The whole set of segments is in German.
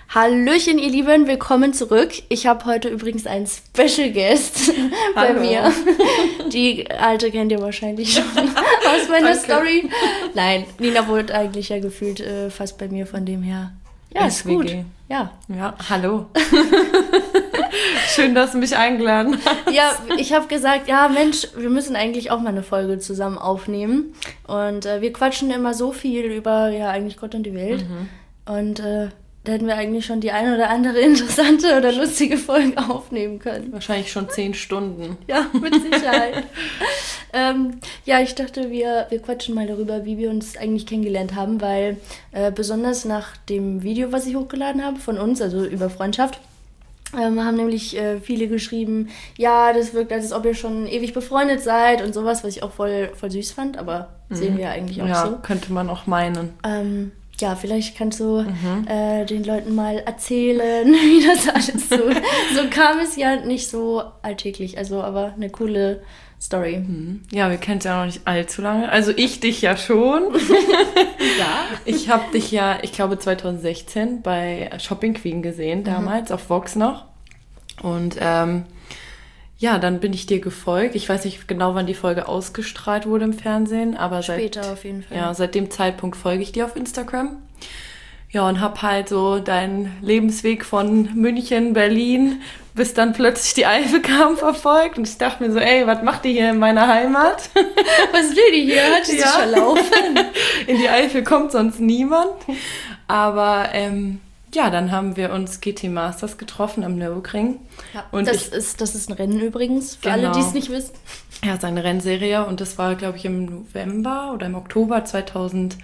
Hallöchen, ihr Lieben, willkommen zurück. Ich habe heute übrigens einen Special Guest bei mir. Die alte kennt ihr wahrscheinlich schon aus meiner Story. Nein, Nina wohnt eigentlich ja gefühlt fast bei mir, von dem her. Ja, ist gut. Ja, hallo. Schön, dass du mich eingeladen hast. Ja, ich habe gesagt, ja Mensch, wir müssen eigentlich auch mal eine Folge zusammen aufnehmen. Und wir quatschen immer so viel über, ja, eigentlich Gott und die Welt. Und da hätten wir eigentlich schon die ein oder andere interessante oder lustige Folge aufnehmen können. Wahrscheinlich schon 10 Stunden. Ja, mit Sicherheit. Ja, ich dachte, wir quatschen mal darüber, wie wir uns eigentlich kennengelernt haben, weil besonders nach dem Video, was ich hochgeladen habe von uns, also über Freundschaft, haben nämlich viele geschrieben, ja, das wirkt, als ob ihr schon ewig befreundet seid und sowas, was ich auch voll süß fand, aber sehen wir ja eigentlich auch so. Ja, könnte man auch meinen. Ja, vielleicht kannst du den Leuten mal erzählen, wie das alles so kam. Es ja nicht so alltäglich, also aber eine coole Story. Ja, wir kennen es ja noch nicht allzu lange. Also ich dich ja schon. Ja. Ich habe dich ja, ich glaube 2016 bei Shopping Queen gesehen, damals auf Vox noch. Und ja, dann bin ich dir gefolgt. Ich weiß nicht genau, wann die Folge ausgestrahlt wurde im Fernsehen, aber später auf jeden Fall. Ja, seit dem Zeitpunkt folge ich dir auf Instagram. Ja, und hab halt so deinen Lebensweg von München, Berlin, bis dann plötzlich die Eifel kam, verfolgt. Und ich dachte mir so, ey, was macht die hier in meiner Heimat? Was will die hier? Hat die sich verlaufen? In die Eifel kommt sonst niemand. Aber ja, dann haben wir uns GT Masters getroffen am Nürburgring. Ja, und das ist ein Rennen übrigens, für alle, die es nicht wissen. Ja, es ist eine Rennserie und das war, glaube ich, im November oder im Oktober 2021.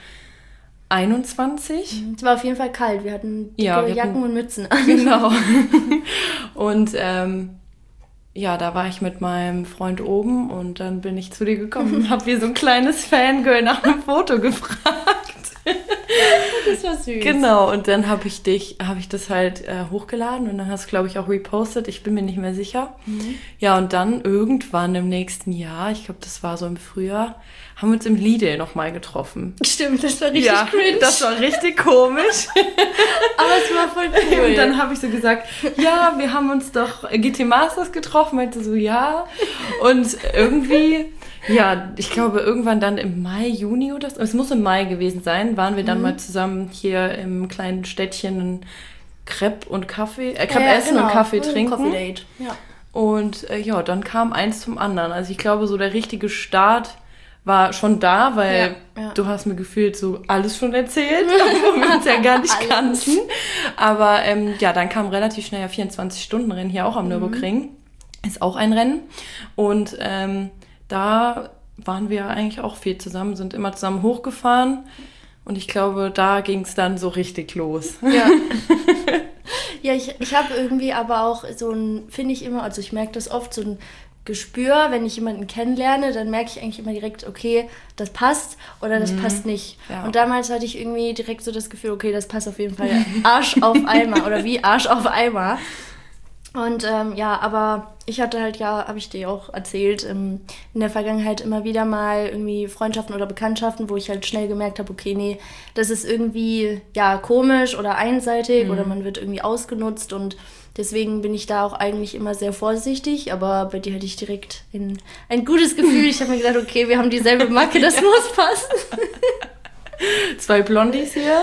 Es war auf jeden Fall kalt. Wir hatten dicke Jacken und Mützen an. Genau. Und ja, da war ich mit meinem Freund oben und dann bin ich zu dir gekommen und habe wie so ein kleines Fangirl nach einem Foto gefragt. Das war süß. Genau, und dann habe ich das halt hochgeladen und dann hast du, glaube ich, auch repostet. Ich bin mir nicht mehr sicher. Ja, und dann irgendwann im nächsten Jahr, ich glaube, das war so im Frühjahr, haben wir uns im Lidl nochmal getroffen. Stimmt, das war richtig cringe. Das war richtig komisch. Aber es war voll cool. Und dann habe ich so gesagt, ja, wir haben uns doch GT Masters getroffen. Meinte so, ja. Und irgendwie... Ja, ich glaube, irgendwann dann im Mai, Juni oder so, es muss im Mai gewesen sein, waren wir dann mal zusammen hier im kleinen Städtchen ein Crepe und Kaffee, Crepe essen und Kaffee trinken. Coffee Date, ja. Und ja, dann kam eins zum anderen. Also ich glaube, so der richtige Start war schon da, weil du hast mir gefühlt so alles schon erzählt, obwohl wir uns ja gar nicht kannten. Aber ja, dann kam relativ schnell 24-Stunden-Rennen hier auch am Nürburgring. Ist auch ein Rennen. Und da waren wir eigentlich auch viel zusammen, sind immer zusammen hochgefahren und ich glaube, da ging es dann so richtig los. Ja, ja, ich habe irgendwie aber auch so ein, finde ich immer, also ich merke das oft, so ein Gespür, wenn ich jemanden kennenlerne, dann merke ich eigentlich immer direkt, okay, das passt oder das passt nicht. Ja. Und damals hatte ich irgendwie direkt so das Gefühl, okay, das passt auf jeden Fall Arsch auf Eimer oder wie Arsch auf Eimer. Und ja, aber ich hatte halt habe ich dir auch erzählt, in der Vergangenheit immer wieder mal irgendwie Freundschaften oder Bekanntschaften, wo ich halt schnell gemerkt habe, okay, nee, das ist irgendwie ja komisch oder einseitig oder man wird irgendwie ausgenutzt und deswegen bin ich da auch eigentlich immer sehr vorsichtig, aber bei dir hatte ich direkt ein gutes Gefühl. Ich habe mir gedacht, okay, wir haben dieselbe Macke, das muss passen. 2 Blondies hier.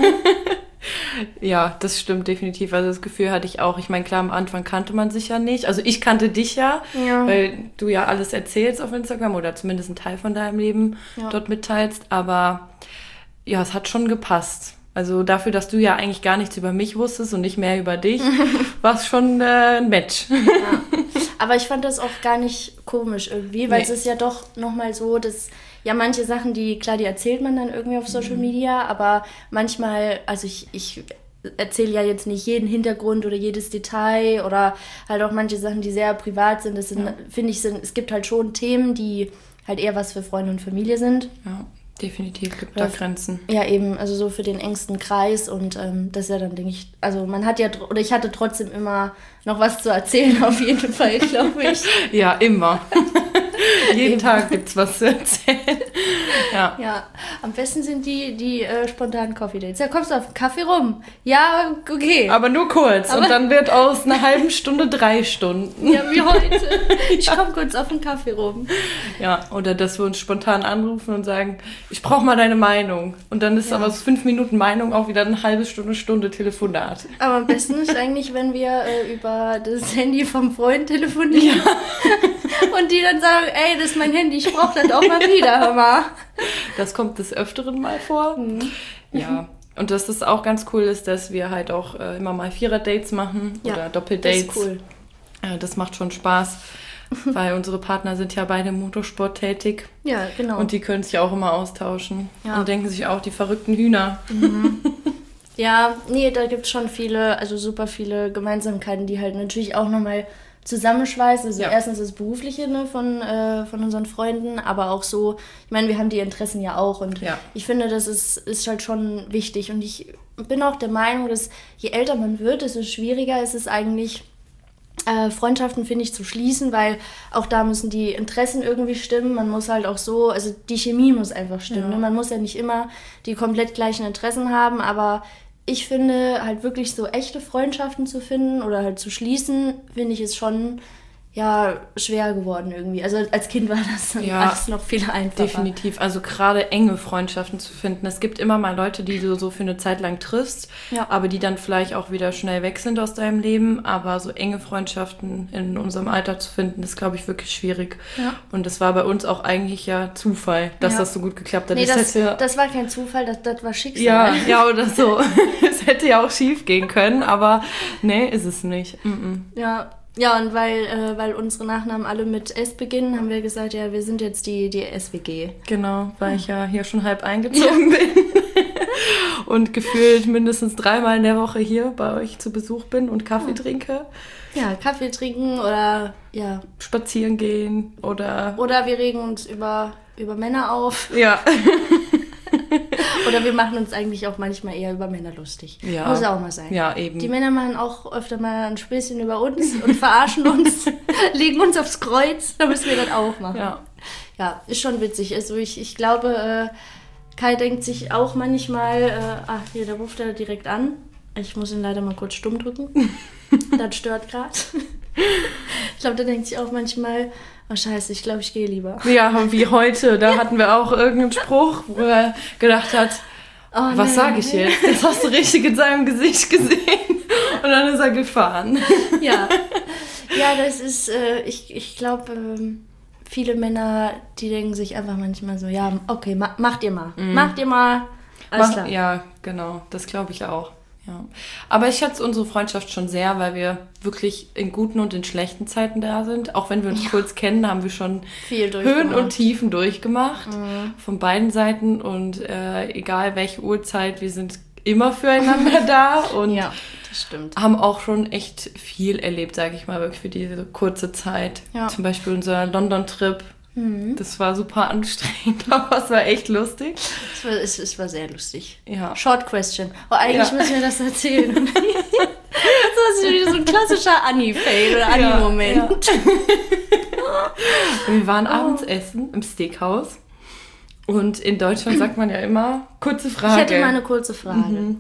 Ja, das stimmt definitiv. Also das Gefühl hatte ich auch. Ich meine, klar, am Anfang kannte man sich ja nicht. Also ich kannte dich ja, weil du ja alles erzählst auf Instagram oder zumindest einen Teil von deinem Leben dort mitteilst. Aber ja, es hat schon gepasst. Also dafür, dass du ja eigentlich gar nichts über mich wusstest und nicht mehr über dich, war es schon ein Match. Ja. Aber ich fand das auch gar nicht komisch irgendwie, weil es ist ja doch nochmal so, dass ja manche Sachen, die erzählt man dann irgendwie auf Social Media, aber manchmal, also ich erzähle ja jetzt nicht jeden Hintergrund oder jedes Detail oder halt auch manche Sachen, die sehr privat sind. Das sind, finde ich, es gibt halt schon Themen, die halt eher was für Freunde und Familie sind. Ja. Definitiv gibt da Grenzen. Ja, eben, also so für den engsten Kreis und das ist ja dann, denke ich, also man hat ja, oder ich hatte trotzdem immer noch was zu erzählen, auf jeden Fall, glaube ich. Ja, immer. Jeden Tag gibt's was zu erzählen. Ja, am besten sind die spontanen Coffee-Dates. Ja, kommst du auf den Kaffee rum? Ja, okay. Aber nur kurz. Und dann wird aus einer halben Stunde 3 Stunden. Ja, wie heute. Ich komme kurz auf den Kaffee rum. Ja, oder dass wir uns spontan anrufen und sagen, ich brauche mal deine Meinung. Und dann ist aber aus 5 Minuten Meinung auch wieder eine halbe Stunde Telefonat. Aber am besten ist eigentlich, wenn wir über das Handy vom Freund telefonieren. Ja. Und die dann sagen, ey, das ist mein Handy, ich brauche das auch mal wieder, hör mal. Das kommt des Öfteren mal vor. Ja, und dass das auch ganz cool ist, dass wir halt auch immer mal Vierer-Dates machen oder Doppeldates. Das ist cool. Das macht schon Spaß, weil unsere Partner sind ja beide im Motorsport tätig. Ja, genau. Und die können sich auch immer austauschen und denken sich auch, die verrückten Hühner. Ja, nee, da gibt es schon super viele Gemeinsamkeiten, die halt natürlich auch nochmal zusammenschweißen. Also erstens das Berufliche, ne, von unseren Freunden, aber auch so, ich meine, wir haben die Interessen ja auch und ich finde, das ist halt schon wichtig und ich bin auch der Meinung, dass je älter man wird, desto schwieriger ist es eigentlich, Freundschaften, finde ich, zu schließen, weil auch da müssen die Interessen irgendwie stimmen. Man muss halt auch so, also die Chemie muss einfach stimmen. Ne? Man muss ja nicht immer die komplett gleichen Interessen haben, aber ich finde halt wirklich so echte Freundschaften zu finden oder halt zu schließen, finde ich, ist schon schwer geworden irgendwie. Also als Kind war das dann alles noch viel einfacher. Definitiv. Also gerade enge Freundschaften zu finden. Es gibt immer mal Leute, die du so für eine Zeit lang triffst, aber die dann vielleicht auch wieder schnell weg sind aus deinem Leben. Aber so enge Freundschaften in unserem Alter zu finden, ist, glaube ich, wirklich schwierig. Ja. Und das war bei uns auch eigentlich Zufall, dass das so gut geklappt hat. Nee, das war kein Zufall, das war Schicksal. Ja, oder so. Es hätte ja auch schief gehen können, aber nee, ist es nicht. Ja, und weil unsere Nachnamen alle mit S beginnen, haben wir gesagt, ja, wir sind jetzt die SWG. Genau, weil ich ja hier schon halb eingezogen bin und gefühlt mindestens 3-mal in der Woche hier bei euch zu Besuch bin und Kaffee trinke. Ja, Kaffee trinken oder spazieren gehen oder wir regen uns über Männer auf. Ja. Oder wir machen uns eigentlich auch manchmal eher über Männer lustig. Ja. Muss auch mal sein. Ja, eben. Die Männer machen auch öfter mal ein Späßchen über uns und verarschen uns, legen uns aufs Kreuz, da müssen wir das auch machen. Ja, ist schon witzig. Also ich glaube, Kai denkt sich auch manchmal, hier, da ruft er direkt an. Ich muss ihn leider mal kurz stumm drücken. Das stört gerade. Ich glaube, der denkt sich auch manchmal, oh scheiße, ich glaube, ich gehe lieber. Ja, wie heute, da hatten wir auch irgendeinen Spruch, wo er gedacht hat, was sage ich jetzt? Das hast du richtig in seinem Gesicht gesehen. Und dann ist er gefahren. Ja, das ist, ich glaube, viele Männer, die denken sich einfach manchmal so, ja, okay, macht ihr mal. Macht ihr mal, alles klar. Ja, genau, das glaube ich auch. Ja. Aber ich schätze unsere Freundschaft schon sehr, weil wir wirklich in guten und in schlechten Zeiten da sind. Auch wenn wir uns kurz kennen, haben wir schon Höhen und Tiefen durchgemacht. Von beiden Seiten. Und egal welche Uhrzeit, wir sind immer füreinander da. Und das stimmt. Haben auch schon echt viel erlebt, sage ich mal, wirklich für diese kurze Zeit. Ja. Zum Beispiel unser London-Trip. Das war super anstrengend, aber es war echt lustig. Es war sehr lustig. Ja. Short question. Oh, eigentlich müssen wir das erzählen. Das ist wieder so ein klassischer Anni-Fail oder Anni-Moment. Ja. Wir waren abends essen im Steakhouse. Und in Deutschland sagt man ja immer, kurze Frage. Ich hätte mal eine kurze Frage.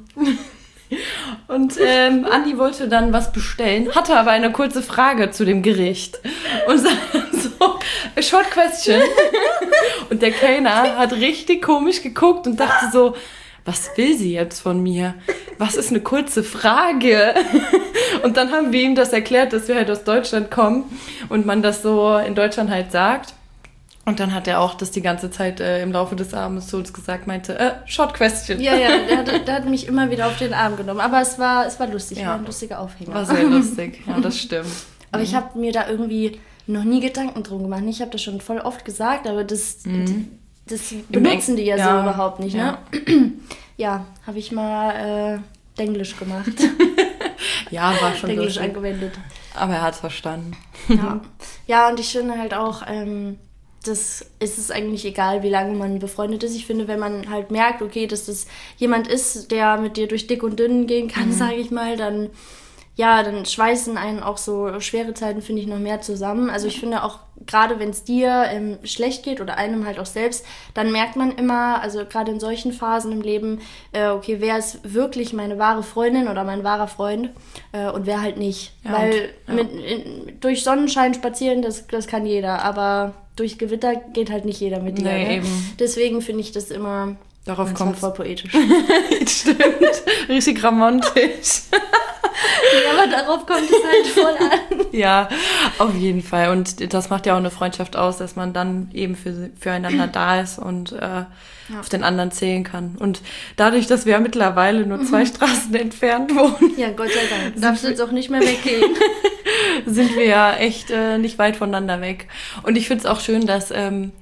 Und Andi wollte dann was bestellen, hatte aber eine kurze Frage zu dem Gericht. Und sagte so, a short question. Und der Kellner hat richtig komisch geguckt und dachte so, was will sie jetzt von mir? Was ist eine kurze Frage? Und dann haben wir ihm das erklärt, dass wir halt aus Deutschland kommen und man das so in Deutschland halt sagt. Und dann hat er auch das die ganze Zeit im Laufe des Abends zu uns gesagt, meinte, short question. Ja, der hat mich immer wieder auf den Arm genommen. Aber es war lustig, war ein lustiger Aufhänger. War sehr lustig, ja, das stimmt. Aber ich habe mir da irgendwie noch nie Gedanken drum gemacht. Ich habe das schon voll oft gesagt, aber das benutzen die ja so überhaupt nicht. Ne? Ja, habe ich mal Denglisch gemacht. Ja, war schon Denglisch angewendet. Aber er hat es verstanden. Ja, und ich finde halt auch, das ist es eigentlich egal, wie lange man befreundet ist. Ich finde, wenn man halt merkt, okay, dass das jemand ist, der mit dir durch dick und dünn gehen kann, sage ich mal, dann schweißen einen auch so schwere Zeiten, finde ich, noch mehr zusammen. Also ich finde auch, gerade wenn es dir schlecht geht oder einem halt auch selbst, dann merkt man immer, also gerade in solchen Phasen im Leben, okay, wer ist wirklich meine wahre Freundin oder mein wahrer Freund und wer halt nicht. Ja, weil durch Sonnenschein spazieren, das kann jeder, aber durch Gewitter geht halt nicht jeder mit dir. Nee, eben. Deswegen finde ich das immer... Darauf kommt voll poetisch. Stimmt. Richtig romantisch. Ja, aber darauf kommt es halt voll an. Ja, auf jeden Fall. Und das macht ja auch eine Freundschaft aus, dass man dann eben füreinander da ist und auf den anderen zählen kann. Und dadurch, dass wir mittlerweile nur 2 Straßen entfernt wohnen. Ja, Gott sei Dank. Darfst du jetzt auch nicht mehr weggehen. Sind wir ja echt nicht weit voneinander weg. Und ich finde es auch schön, dass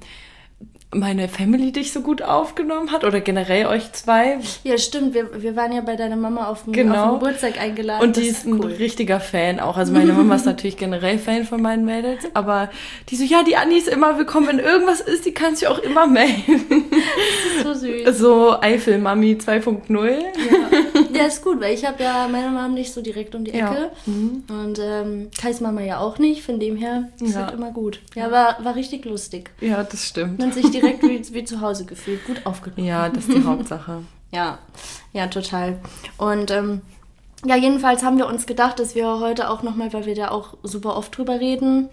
meine Family dich so gut aufgenommen hat oder generell euch 2. Ja, stimmt. Wir waren ja bei deiner Mama auf dem Geburtstag eingeladen. Und die ist ein richtiger Fan auch. Also meine Mama ist natürlich generell Fan von meinen Mädels, aber die so, ja, die Anni ist immer willkommen. Wenn irgendwas ist, die kann sich auch immer melden. Das ist so süß. So Eifel-Mami 2.0. Ja, ist gut, weil ich habe ja meine Mama nicht so direkt um die Ecke. Ja. Und Kais Mama ja auch nicht. Von dem her ist halt immer gut. Ja, war richtig lustig. Ja, das stimmt. Man sich direkt wie zu Hause gefühlt, gut aufgenommen. Ja, das ist die Hauptsache. Ja, total. Und jedenfalls haben wir uns gedacht, dass wir heute auch nochmal, weil wir da auch super oft drüber reden,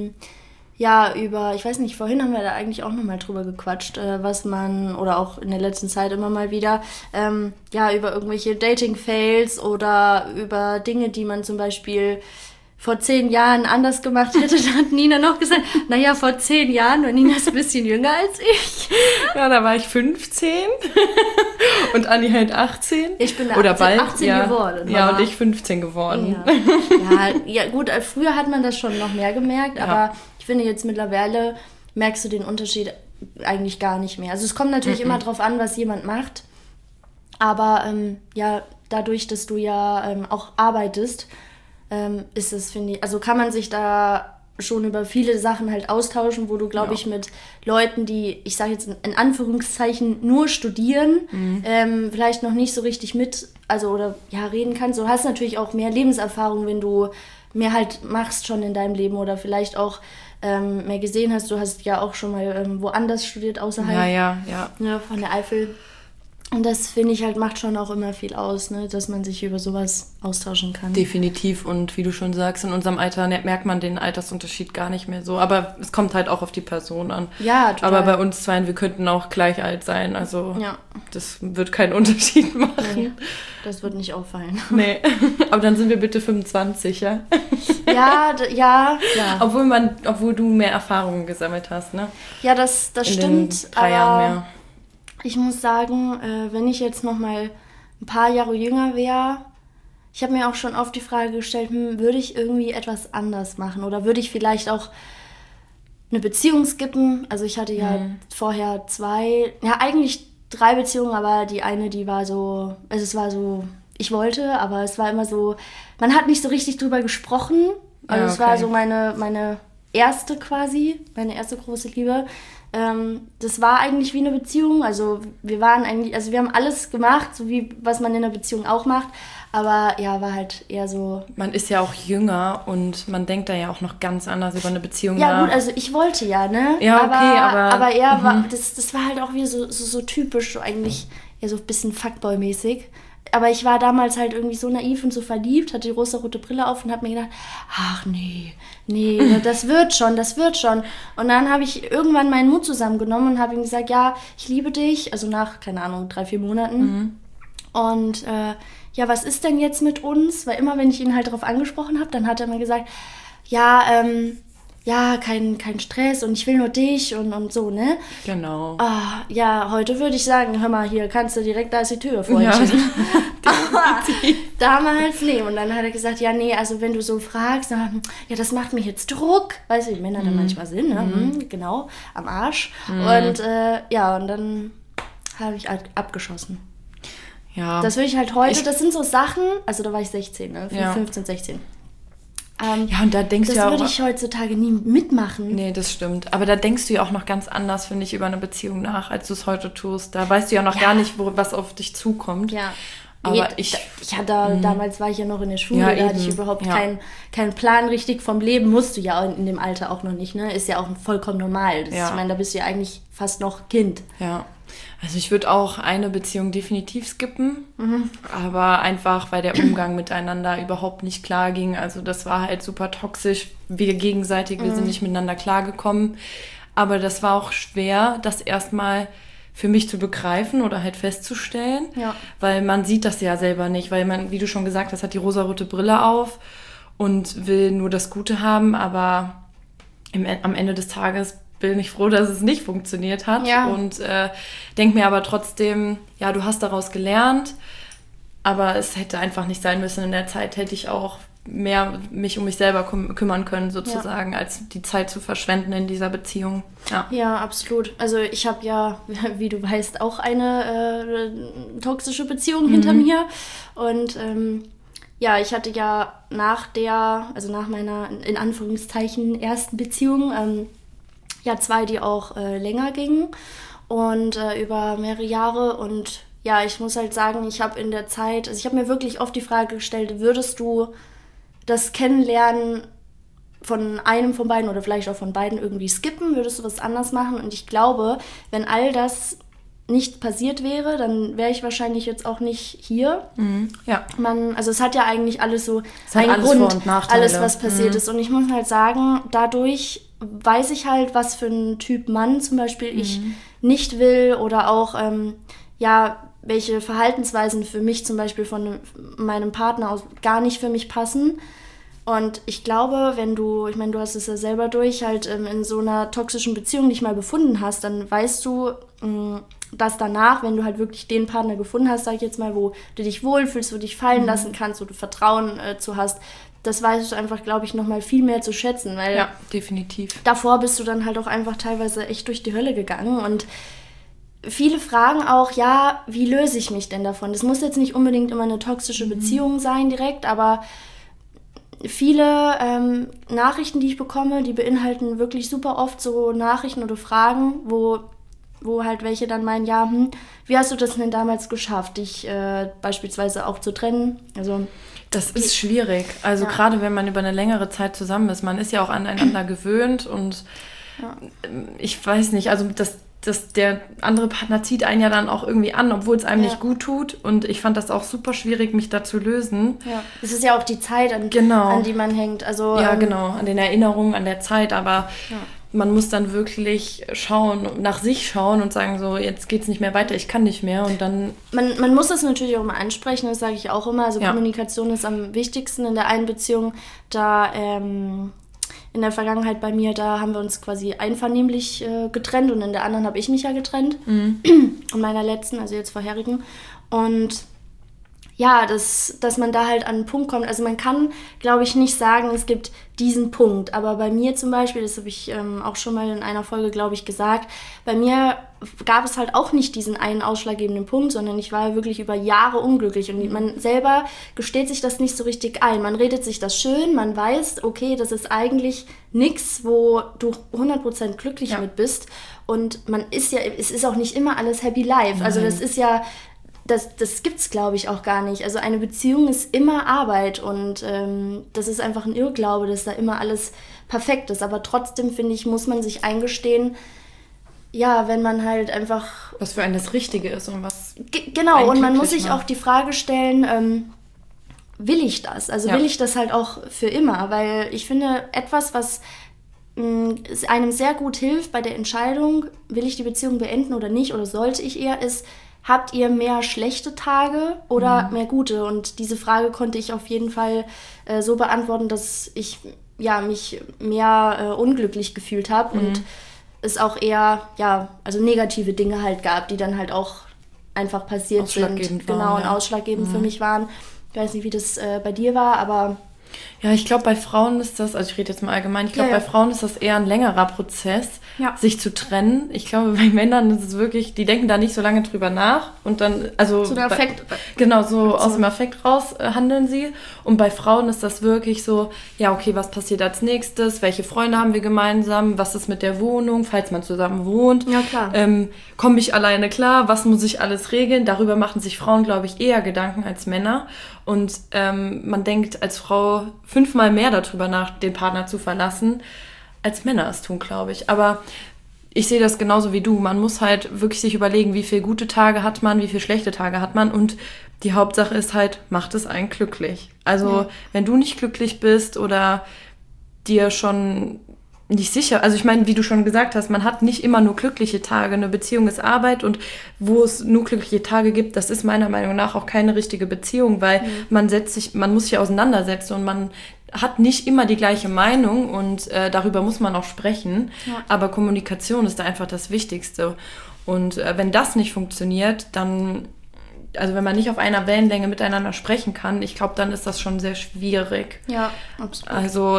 ich weiß nicht, vorhin haben wir da eigentlich auch nochmal drüber gequatscht, was man, oder auch in der letzten Zeit immer mal wieder, über irgendwelche Dating-Fails oder über Dinge, die man zum Beispiel vor 10 Jahren anders gemacht hätte. Da hat Nina noch gesagt, naja, vor 10 Jahren, weil Nina ist ein bisschen jünger als ich. Ja, da war ich 15 und Anni halt 18. Ich bin oder bald 18 geworden. Ja, und ich 15 geworden. Ja, gut, früher hat man das schon noch mehr gemerkt, aber ich finde jetzt mittlerweile merkst du den Unterschied eigentlich gar nicht mehr. Also es kommt natürlich immer drauf an, was jemand macht, aber dadurch, dass du ja auch arbeitest, ist es, finde ich, also kann man sich da schon über viele Sachen halt austauschen, wo du, glaube ich, mit Leuten, die, ich sage jetzt in Anführungszeichen, nur studieren, vielleicht noch nicht so richtig reden kannst. Du hast natürlich auch mehr Lebenserfahrung, wenn du mehr halt machst schon in deinem Leben oder vielleicht auch mehr gesehen hast. Du hast ja auch schon mal woanders studiert, außerhalb von der Eifel. Und das, finde ich, halt macht schon auch immer viel aus, ne? Dass man sich über sowas austauschen kann. Definitiv. Und wie du schon sagst, in unserem Alter merkt man den Altersunterschied gar nicht mehr so. Aber es kommt halt auch auf die Person an. Ja, total. Aber bei uns 2, wir könnten auch gleich alt sein. Also das wird keinen Unterschied machen. Nee, das wird nicht auffallen. Nee, aber dann sind wir bitte 25, ja? Ja. Obwohl du mehr Erfahrungen gesammelt hast, ne? Ja, das stimmt. In 3 Jahren mehr. Ich muss sagen, wenn ich jetzt noch mal ein paar Jahre jünger wäre, ich habe mir auch schon oft die Frage gestellt, würde ich irgendwie etwas anders machen oder würde ich vielleicht auch eine Beziehung skippen? Also ich hatte ja vorher 2, eigentlich 3 Beziehungen, aber die eine, die war so, es war so, ich wollte, aber es war immer so, man hat nicht so richtig drüber gesprochen. Also es war so meine erste quasi, meine erste große Liebe. Das war eigentlich wie eine Beziehung, also wir haben alles gemacht, so wie was man in einer Beziehung auch macht, aber war halt eher so... Man ist ja auch jünger und man denkt da ja auch noch ganz anders über eine Beziehung nach. Ja gut, also ich wollte ne? Ja, okay, aber er war, das war halt auch wieder so typisch, so eigentlich eher so ein bisschen Fuckboy-mäßig. Aber ich war damals halt irgendwie so naiv und so verliebt, hatte die rosa-rote Brille auf und habe mir gedacht, ach nee, das wird schon. Und dann habe ich irgendwann meinen Mut zusammengenommen und habe ihm gesagt, ja, ich liebe dich, also nach, keine Ahnung, 3-4 Monaten. Und was ist denn jetzt mit uns? Weil immer, wenn ich ihn halt darauf angesprochen habe, dann hat er mir gesagt, kein Stress und ich will nur dich und so, ne? Genau. Heute würde ich sagen, hör mal, hier kannst du direkt, da ist die Tür, Freundchen. Aber damals, nee. Und dann hat er gesagt, also wenn du so fragst, dann, das macht mir jetzt Druck. Weißt du, wie Männer dann manchmal sind, ne? Genau, am Arsch. Und und dann habe ich halt abgeschossen. Ja. Das würde ich halt heute, das sind so Sachen, also da war ich 16, ne? 15, 16. Und da denkst du ja auch... Das würde ich heutzutage nie mitmachen. Nee, das stimmt. Aber da denkst du ja auch noch ganz anders, finde ich, über eine Beziehung nach, als du es heute tust. Da weißt du ja noch gar nicht, was auf dich zukommt. Ja. Aber damals war ich ja noch in der Schule, da hatte ich überhaupt keinen Plan richtig vom Leben. Musst du ja in dem Alter auch noch nicht, ne? Ist ja auch vollkommen normal. Ich meine, da bist du ja eigentlich fast noch Kind. Ja, also ich würde auch eine Beziehung definitiv skippen, aber einfach, weil der Umgang miteinander überhaupt nicht klar ging. Also das war halt super toxisch. Wir sind nicht miteinander klargekommen. Aber das war auch schwer, das erstmal für mich zu begreifen oder halt festzustellen, weil man sieht das ja selber nicht, weil man, wie du schon gesagt hast, hat die rosarote Brille auf und will nur das Gute haben, aber am Ende des Tages bin ich froh, dass es nicht funktioniert hat und denke mir aber trotzdem, ja, du hast daraus gelernt, aber es hätte einfach nicht sein müssen. In der Zeit hätte ich auch mehr mich um mich selber kümmern können, sozusagen, als die Zeit zu verschwenden in dieser Beziehung. Ja, absolut. Also ich habe ja, wie du weißt, auch eine toxische Beziehung hinter mir. Und ich hatte ja nach meiner, in Anführungszeichen, ersten Beziehung, 2, die auch länger gingen und über mehrere Jahre. Und ja, ich muss halt sagen, ich habe in der Zeit, also ich habe mir wirklich oft die Frage gestellt, würdest du das Kennenlernen von einem von beiden oder vielleicht auch von beiden irgendwie skippen? Würdest du was anders machen? Und ich glaube, wenn all das nicht passiert wäre, dann wäre ich wahrscheinlich jetzt auch nicht hier. Ja. Also es hat ja eigentlich alles so einen Grund, Vor- und Nachteile. Alles, was passiert ist. Und ich muss halt sagen, dadurch weiß ich halt, was für ein Typ Mann zum Beispiel ich nicht will oder auch, welche Verhaltensweisen für mich zum Beispiel von meinem Partner aus gar nicht für mich passen. Und ich glaube, du hast es ja selber durch, halt in so einer toxischen Beziehung dich mal befunden hast, dann weißt du, dass danach, wenn du halt wirklich den Partner gefunden hast, sag ich jetzt mal, wo du dich wohlfühlst, wo du dich fallen lassen kannst, wo du Vertrauen zu hast, das weißt du einfach, glaube ich, nochmal viel mehr zu schätzen. Weil ja, definitiv. Davor bist du dann halt auch einfach teilweise echt durch die Hölle gegangen und viele fragen auch, wie löse ich mich denn davon? Das muss jetzt nicht unbedingt immer eine toxische Beziehung sein direkt, aber viele Nachrichten, die ich bekomme, die beinhalten wirklich super oft so Nachrichten oder Fragen, wo halt welche dann meinen, wie hast du das denn damals geschafft, dich beispielsweise auch zu trennen? Also das ist schwierig. Also gerade wenn man über eine längere Zeit zusammen ist, man ist ja auch aneinander gewöhnt und ich weiß nicht, also der andere Partner zieht einen ja dann auch irgendwie an, obwohl es einem nicht gut tut. Und ich fand das auch super schwierig, mich da zu lösen. Ja, es ist ja auch die Zeit, an die man hängt. Also, genau, an den Erinnerungen, an der Zeit. Aber man muss dann wirklich nach sich schauen und sagen so, jetzt geht's nicht mehr weiter, ich kann nicht mehr. Und dann... Man muss das natürlich auch mal ansprechen, das sage ich auch immer. Also Kommunikation ist am wichtigsten in der einen Beziehung. Da... in der Vergangenheit bei mir, da haben wir uns quasi einvernehmlich getrennt und in der anderen habe ich mich ja getrennt. In meiner letzten, also jetzt vorherigen. Und ja, dass man da halt an einen Punkt kommt. Also man kann, glaube ich, nicht sagen, es gibt diesen Punkt. Aber bei mir zum Beispiel, das habe ich auch schon mal in einer Folge, glaube ich, gesagt, bei mir gab es halt auch nicht diesen einen ausschlaggebenden Punkt, sondern ich war wirklich über Jahre unglücklich. Und man selber gesteht sich das nicht so richtig ein. Man redet sich das schön, man weiß, okay, das ist eigentlich nichts, wo du 100% glücklich mit bist. Und es ist auch nicht immer alles happy life. Also das ist ja... Das gibt's, glaube ich, auch gar nicht. Also eine Beziehung ist immer Arbeit und das ist einfach ein Irrglaube, dass da immer alles perfekt ist. Aber trotzdem, finde ich, muss man sich eingestehen, wenn man halt einfach... Was für einen das Richtige ist und was... Genau, und man muss sich auch die Frage stellen, will ich das? Also will ich das halt auch für immer? Weil ich finde, etwas, was einem sehr gut hilft bei der Entscheidung, will ich die Beziehung beenden oder nicht, oder sollte ich eher, ist... Habt ihr mehr schlechte Tage oder mehr gute? Und diese Frage konnte ich auf jeden Fall so beantworten, dass ich mich mehr unglücklich gefühlt habe und es auch eher also negative Dinge halt gab, die dann halt auch einfach passiert sind. Genau, und ausschlaggebend für mich waren. Ich weiß nicht, wie das bei dir war, aber... Ja, ich glaube, bei Frauen ist das, also ich rede jetzt mal allgemein, ich glaube, bei Frauen ist das eher ein längerer Prozess, sich zu trennen. Ich glaube, bei Männern ist es wirklich, die denken da nicht so lange drüber nach und dann, also... So der Affekt. Genau, so aus dem Affekt raus handeln sie. Und bei Frauen ist das wirklich so, ja, okay, was passiert als nächstes? Welche Freunde haben wir gemeinsam? Was ist mit der Wohnung, falls man zusammen wohnt? Ja, klar. Komme ich alleine klar? Was muss ich alles regeln? Darüber machen sich Frauen, glaube ich, eher Gedanken als Männer. Und man denkt als Frau 5-mal mehr darüber nach, den Partner zu verlassen, als Männer es tun, glaube ich. Aber ich sehe das genauso wie du. Man muss halt wirklich sich überlegen, wie viele gute Tage hat man, wie viele schlechte Tage hat man. Und die Hauptsache ist halt, macht es einen glücklich. Also wenn du nicht glücklich bist oder dir schon nicht sicher, also ich meine, wie du schon gesagt hast, man hat nicht immer nur glückliche Tage, eine Beziehung ist Arbeit und wo es nur glückliche Tage gibt, das ist meiner Meinung nach auch keine richtige Beziehung, weil man muss sich auseinandersetzen und man hat nicht immer die gleiche Meinung und darüber muss man auch sprechen, aber Kommunikation ist da einfach das Wichtigste und wenn das nicht funktioniert, dann, also wenn man nicht auf einer Wellenlänge miteinander sprechen kann, ich glaube, dann ist das schon sehr schwierig. Ja, absolut. Also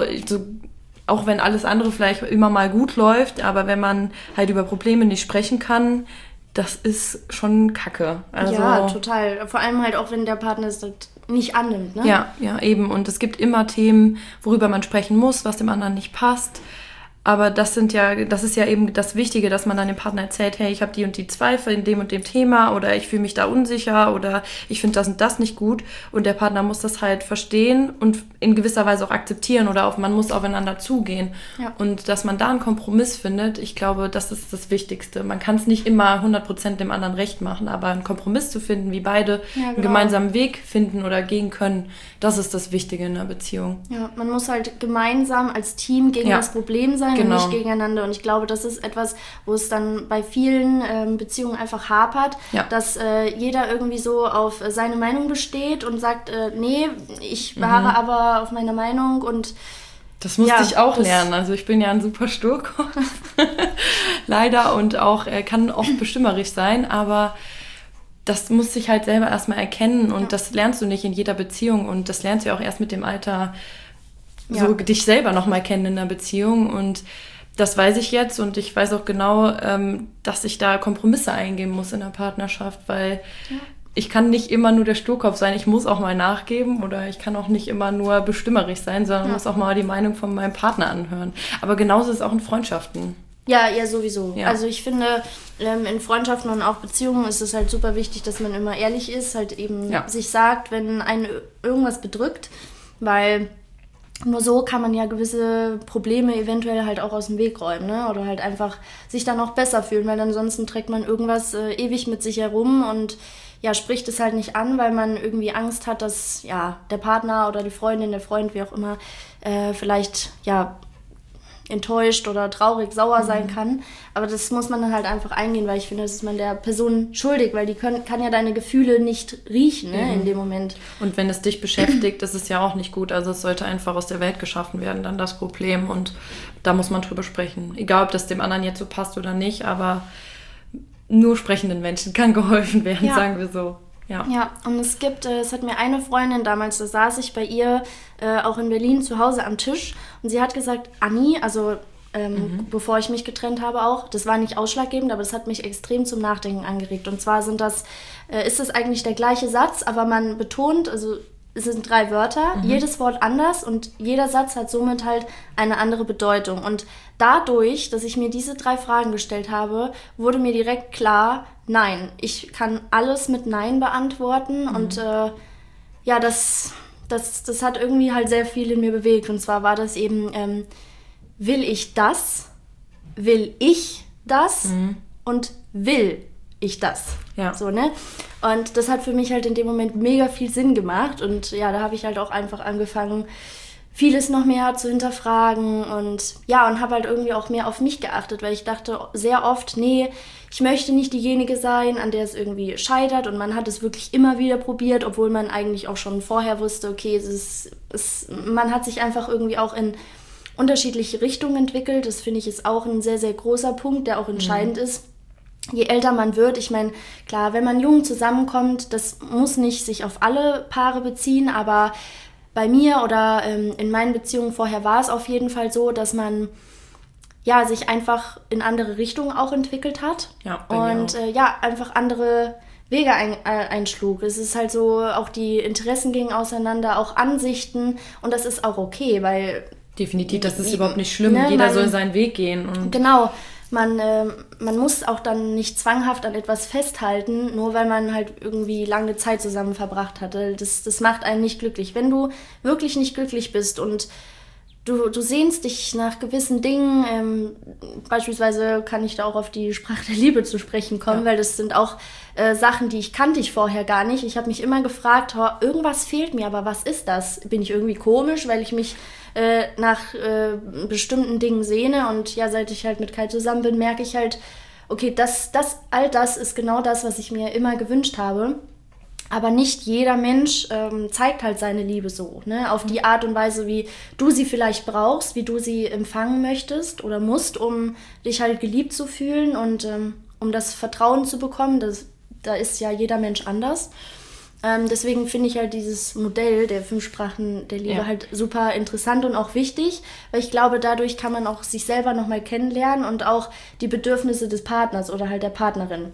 auch wenn alles andere vielleicht immer mal gut läuft, aber wenn man halt über Probleme nicht sprechen kann, das ist schon Kacke. Also, ja, total. Vor allem halt auch, wenn der Partner es halt nicht annimmt, ne? Ja, eben. Und es gibt immer Themen, worüber man sprechen muss, was dem anderen nicht passt. Aber das ist ja eben das Wichtige, dass man dann dem Partner erzählt, hey, ich habe die und die Zweifel in dem und dem Thema oder ich fühle mich da unsicher oder ich finde das und das nicht gut. Und der Partner muss das halt verstehen und in gewisser Weise auch akzeptieren oder man muss aufeinander zugehen. Ja. Und dass man da einen Kompromiss findet, ich glaube, das ist das Wichtigste. Man kann es nicht immer 100% dem anderen recht machen, aber einen Kompromiss zu finden, wie beide einen gemeinsamen Weg finden oder gehen können, das ist das Wichtige in einer Beziehung. Ja, man muss halt gemeinsam als Team gegen das Problem sein. Und nicht gegeneinander. Und ich glaube, das ist etwas, wo es dann bei vielen Beziehungen einfach hapert, dass jeder irgendwie so auf seine Meinung besteht und sagt, nee, ich beharre aber auf meine Meinung und das musste ich auch lernen. Also ich bin ja ein super Sturkopf, leider, und auch kann oft bestimmerisch sein, aber das musste ich halt selber erstmal erkennen und das lernst du nicht in jeder Beziehung und das lernst du ja auch erst mit dem Alter, so dich selber nochmal kennen in einer Beziehung und das weiß ich jetzt und ich weiß auch genau, dass ich da Kompromisse eingehen muss in der Partnerschaft, weil ich kann nicht immer nur der Sturkopf sein, ich muss auch mal nachgeben oder ich kann auch nicht immer nur bestimmerisch sein, sondern muss auch mal die Meinung von meinem Partner anhören. Aber genauso ist es auch in Freundschaften. Ja, sowieso. Ja. Also ich finde, in Freundschaften und auch Beziehungen ist es halt super wichtig, dass man immer ehrlich ist, halt eben sich sagt, wenn einen irgendwas bedrückt, weil nur so kann man ja gewisse Probleme eventuell halt auch aus dem Weg räumen, ne? Oder halt einfach sich dann auch besser fühlen, weil ansonsten trägt man irgendwas ewig mit sich herum und spricht es halt nicht an, weil man irgendwie Angst hat, dass der Partner oder die Freundin, der Freund, wie auch immer, vielleicht enttäuscht oder traurig, sauer sein kann. Aber das muss man dann halt einfach eingehen, weil ich finde, das ist man der Person schuldig, weil die kann ja deine Gefühle nicht riechen, ne, in dem Moment. Und wenn es dich beschäftigt, ist es ja auch nicht gut. Also es sollte einfach aus der Welt geschaffen werden, dann das Problem. Und da muss man drüber sprechen. Egal, ob das dem anderen jetzt so passt oder nicht, aber nur sprechenden Menschen kann geholfen werden, sagen wir so. Ja, und es hat mir eine Freundin damals, da saß ich bei ihr auch in Berlin zu Hause am Tisch und sie hat gesagt, Anni, also bevor ich mich getrennt habe auch, das war nicht ausschlaggebend, aber das hat mich extrem zum Nachdenken angeregt. Und zwar ist das eigentlich der gleiche Satz, aber man betont, also es sind 3 Wörter, jedes Wort anders und jeder Satz hat somit halt eine andere Bedeutung. Und dadurch, dass ich mir diese 3 Fragen gestellt habe, wurde mir direkt klar, nein, ich kann alles mit Nein beantworten und das hat irgendwie halt sehr viel in mir bewegt. Und zwar war das eben, will ich das? Will ich das? Und will ich das? Ja. So, ne? Und das hat für mich halt in dem Moment mega viel Sinn gemacht und da habe ich halt auch einfach angefangen, vieles noch mehr zu hinterfragen und habe halt irgendwie auch mehr auf mich geachtet, weil ich dachte sehr oft, nee, ich möchte nicht diejenige sein, an der es irgendwie scheitert und man hat es wirklich immer wieder probiert, obwohl man eigentlich auch schon vorher wusste, okay, man hat sich einfach irgendwie auch in unterschiedliche Richtungen entwickelt. Das finde ich ist auch ein sehr, sehr großer Punkt, der auch entscheidend ist. Je älter man wird, ich meine, klar, wenn man jung zusammenkommt, das muss nicht sich auf alle Paare beziehen, aber bei mir oder in meinen Beziehungen vorher war es auf jeden Fall so, dass man sich einfach in andere Richtungen auch entwickelt hat. Ja, und einfach andere Wege einschlug. Es ist halt so, auch die Interessen gingen auseinander, auch Ansichten, und das ist auch okay, weil... Definitiv, das ist überhaupt nicht schlimm. Ne, jeder soll seinen Weg gehen. Und genau. Man muss auch dann nicht zwanghaft an etwas festhalten, nur weil man halt irgendwie lange Zeit zusammen verbracht hatte. Das macht einen nicht glücklich. Wenn du wirklich nicht glücklich bist und du sehnst dich nach gewissen Dingen, beispielsweise kann ich da auch auf die Sprache der Liebe zu sprechen kommen, weil das sind auch Sachen, die kannte ich vorher gar nicht. Ich habe mich immer gefragt, irgendwas fehlt mir, aber was ist das? Bin ich irgendwie komisch, weil ich mich nach bestimmten Dingen sehne? Und ja, seit ich halt mit Kai zusammen bin, merke ich halt, okay, all das ist genau das, was ich mir immer gewünscht habe. Aber nicht jeder Mensch zeigt halt seine Liebe so, ne? Auf die Art und Weise, wie du sie vielleicht brauchst, wie du sie empfangen möchtest oder musst, um dich halt geliebt zu fühlen und um das Vertrauen zu bekommen. Da ist ja jeder Mensch anders. Deswegen finde ich halt dieses Modell der 5 Sprachen der Liebe halt super interessant und auch wichtig, weil ich glaube, dadurch kann man auch sich selber nochmal kennenlernen und auch die Bedürfnisse des Partners oder halt der Partnerin.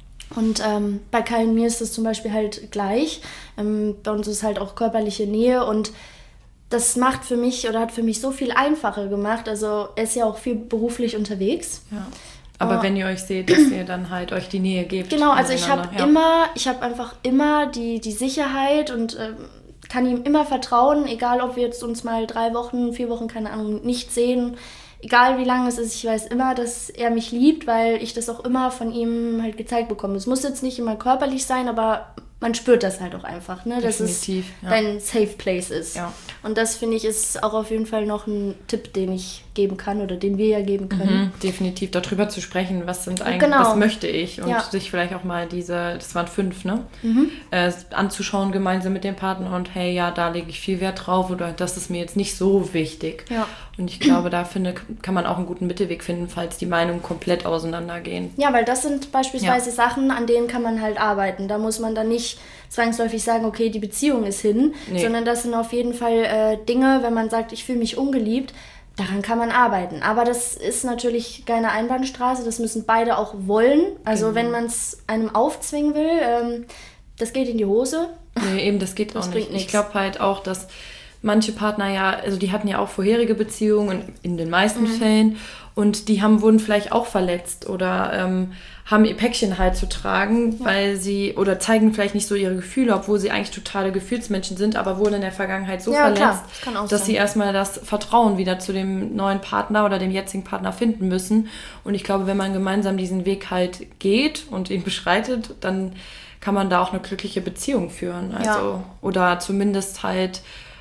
Und bei Kai und mir ist das zum Beispiel halt gleich. Bei uns ist halt auch körperliche Nähe und das macht für mich oder hat für mich so viel einfacher gemacht. Also er ist ja auch viel beruflich unterwegs. Ja. Aber wenn ihr euch seht, dass ihr dann halt euch die Nähe gebt. Genau, also ich habe einfach immer die Sicherheit und kann ihm immer vertrauen, egal ob wir jetzt uns mal 3 Wochen, 4 Wochen, keine Ahnung, nicht sehen. Egal wie lange es ist, ich weiß immer, dass er mich liebt, weil ich das auch immer von ihm halt gezeigt bekomme. Es muss jetzt nicht immer körperlich sein, aber man spürt das halt auch einfach, ne? Dass es dein Safe Place ist. Ja. Und das, finde ich, ist auch auf jeden Fall noch ein Tipp, den ich geben kann oder den wir ja geben können. Definitiv, darüber zu sprechen, was sind eigentlich, was möchte ich und sich vielleicht auch mal das waren 5, ne? Anzuschauen gemeinsam mit dem Partner und hey, ja, da lege ich viel Wert drauf oder das ist mir jetzt nicht so wichtig. Ja. Und ich glaube, da kann man auch einen guten Mittelweg finden, falls die Meinungen komplett auseinandergehen. Ja, weil das sind beispielsweise Sachen, an denen kann man halt arbeiten. Da muss man dann nicht zwangsläufig sagen, okay, die Beziehung ist hin, sondern das sind auf jeden Fall Dinge, wenn man sagt, ich fühle mich ungeliebt, daran kann man arbeiten. Aber das ist natürlich keine Einbahnstraße, das müssen beide auch wollen. Also wenn man es einem aufzwingen will, das geht in die Hose. Nee, eben, das geht auch nicht. Ich glaube halt auch, dass manche Partner also die hatten ja auch vorherige Beziehungen in den meisten Fällen und die wurden vielleicht auch verletzt oder haben ihr Päckchen halt zu tragen, weil sie oder zeigen vielleicht nicht so ihre Gefühle, obwohl sie eigentlich totale Gefühlsmenschen sind, aber wurden in der Vergangenheit so verletzt, dass sie erstmal das Vertrauen wieder zu dem neuen Partner oder dem jetzigen Partner finden müssen. Und ich glaube, wenn man gemeinsam diesen Weg halt geht und ihn beschreitet, dann kann man da auch eine glückliche Beziehung führen. Also oder zumindest halt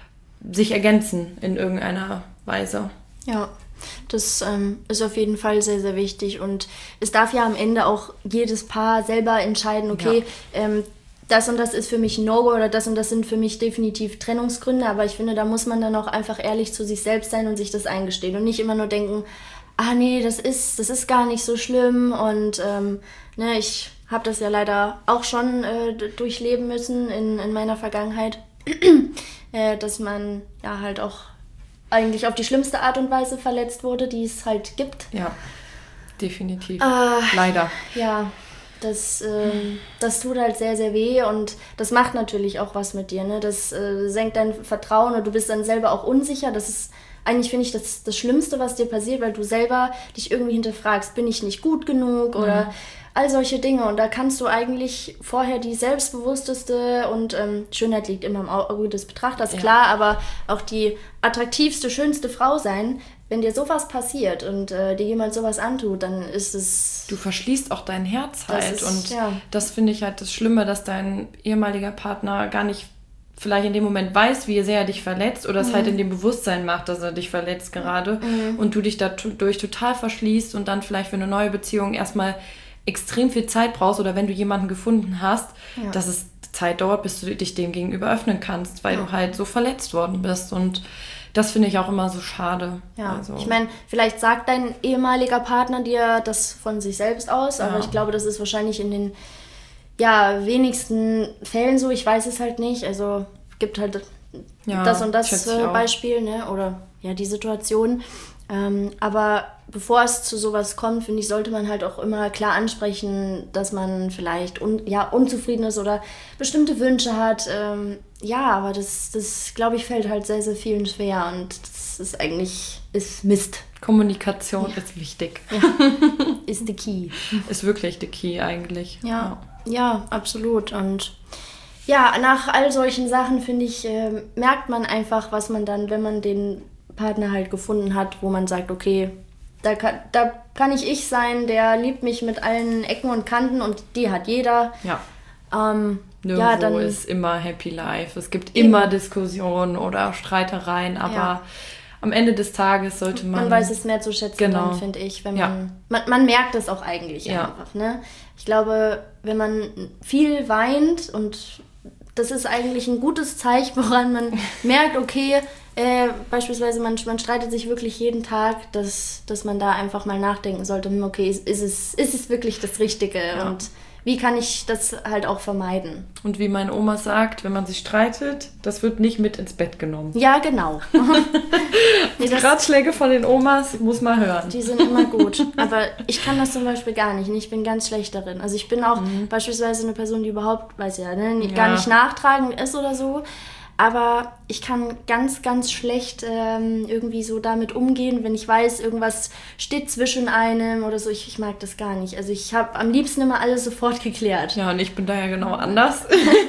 sich ergänzen in irgendeiner Weise. Ja, das ist auf jeden Fall sehr, sehr wichtig. Und es darf ja am Ende auch jedes Paar selber entscheiden, okay, das und das ist für mich ein No-Go oder das und das sind für mich definitiv Trennungsgründe. Aber ich finde, da muss man dann auch einfach ehrlich zu sich selbst sein und sich das eingestehen und nicht immer nur denken, nee, das ist gar nicht so schlimm. Und ich habe das ja leider auch schon durchleben müssen in meiner Vergangenheit. Dass man ja halt auch eigentlich auf die schlimmste Art und Weise verletzt wurde, die es halt gibt. Ja, definitiv. Leider. Ja, das tut halt sehr, sehr weh und das macht natürlich auch was mit dir. Ne? Das senkt dein Vertrauen und du bist dann selber auch unsicher. Das ist eigentlich, finde ich, das Schlimmste, was dir passiert, weil du selber dich irgendwie hinterfragst, bin ich nicht gut genug oder all solche Dinge. Und da kannst du eigentlich vorher die selbstbewussteste und Schönheit liegt immer im Auge des Betrachters, klar, aber auch die attraktivste, schönste Frau sein. Wenn dir sowas passiert und dir jemand sowas antut, dann ist es... Du verschließt auch dein Herz halt. Das finde ich halt das Schlimme, dass dein ehemaliger Partner gar nicht vielleicht in dem Moment weiß, wie sehr er dich verletzt oder es halt in dem Bewusstsein macht, dass er dich verletzt gerade und du dich dadurch total verschließt und dann vielleicht für eine neue Beziehung erstmal extrem viel Zeit brauchst oder wenn du jemanden gefunden hast, dass es Zeit dauert, bis du dich dem gegenüber öffnen kannst, weil du halt so verletzt worden bist und das finde ich auch immer so schade. Ja, also. Ich meine, vielleicht sagt dein ehemaliger Partner dir das von sich selbst aus, aber ich glaube, das ist wahrscheinlich in den wenigsten Fällen so. Ich weiß es halt nicht. Also es gibt halt das und das Beispiel, ne? Oder ja, die Situation. Aber bevor es zu sowas kommt, finde ich, sollte man halt auch immer klar ansprechen, dass man vielleicht unzufrieden ist oder bestimmte Wünsche hat. Aber das glaube ich, fällt halt sehr, sehr vielen schwer und das ist Mist. Kommunikation ist wichtig. Ja. Ist the key. Ist wirklich the key eigentlich. Ja, absolut. Und ja, nach all solchen Sachen, finde ich, merkt man einfach, was man dann, wenn man den Partner halt gefunden hat, wo man sagt, okay, da kann ich sein, der liebt mich mit allen Ecken und Kanten und die hat jeder. Ja. Nirgendwo ist immer Happy Life. Es gibt immer Diskussionen oder Streitereien, aber am Ende des Tages sollte man... Man weiß es mehr zu schätzen, dann, finde ich, wenn man merkt es auch eigentlich einfach. Ne? Ich glaube, wenn man viel weint und das ist eigentlich ein gutes Zeichen, woran man merkt, okay, beispielsweise man streitet sich wirklich jeden Tag, dass man da einfach mal nachdenken sollte, okay, ist es wirklich das Richtige und wie kann ich das halt auch vermeiden? Und wie meine Oma sagt, wenn man sich streitet, das wird nicht mit ins Bett genommen. Ja, genau. Die Ratschläge von den Omas muss man hören. Die sind immer gut. Aber ich kann das zum Beispiel gar nicht. Ich bin ganz schlecht darin. Also ich bin auch beispielsweise eine Person, die überhaupt, gar nicht nachtragend ist oder so. Aber ich kann ganz, ganz schlecht irgendwie so damit umgehen, wenn ich weiß, irgendwas steht zwischen einem oder so. Ich mag das gar nicht. Also ich habe am liebsten immer alles sofort geklärt. Ja, und ich bin da ja genau anders.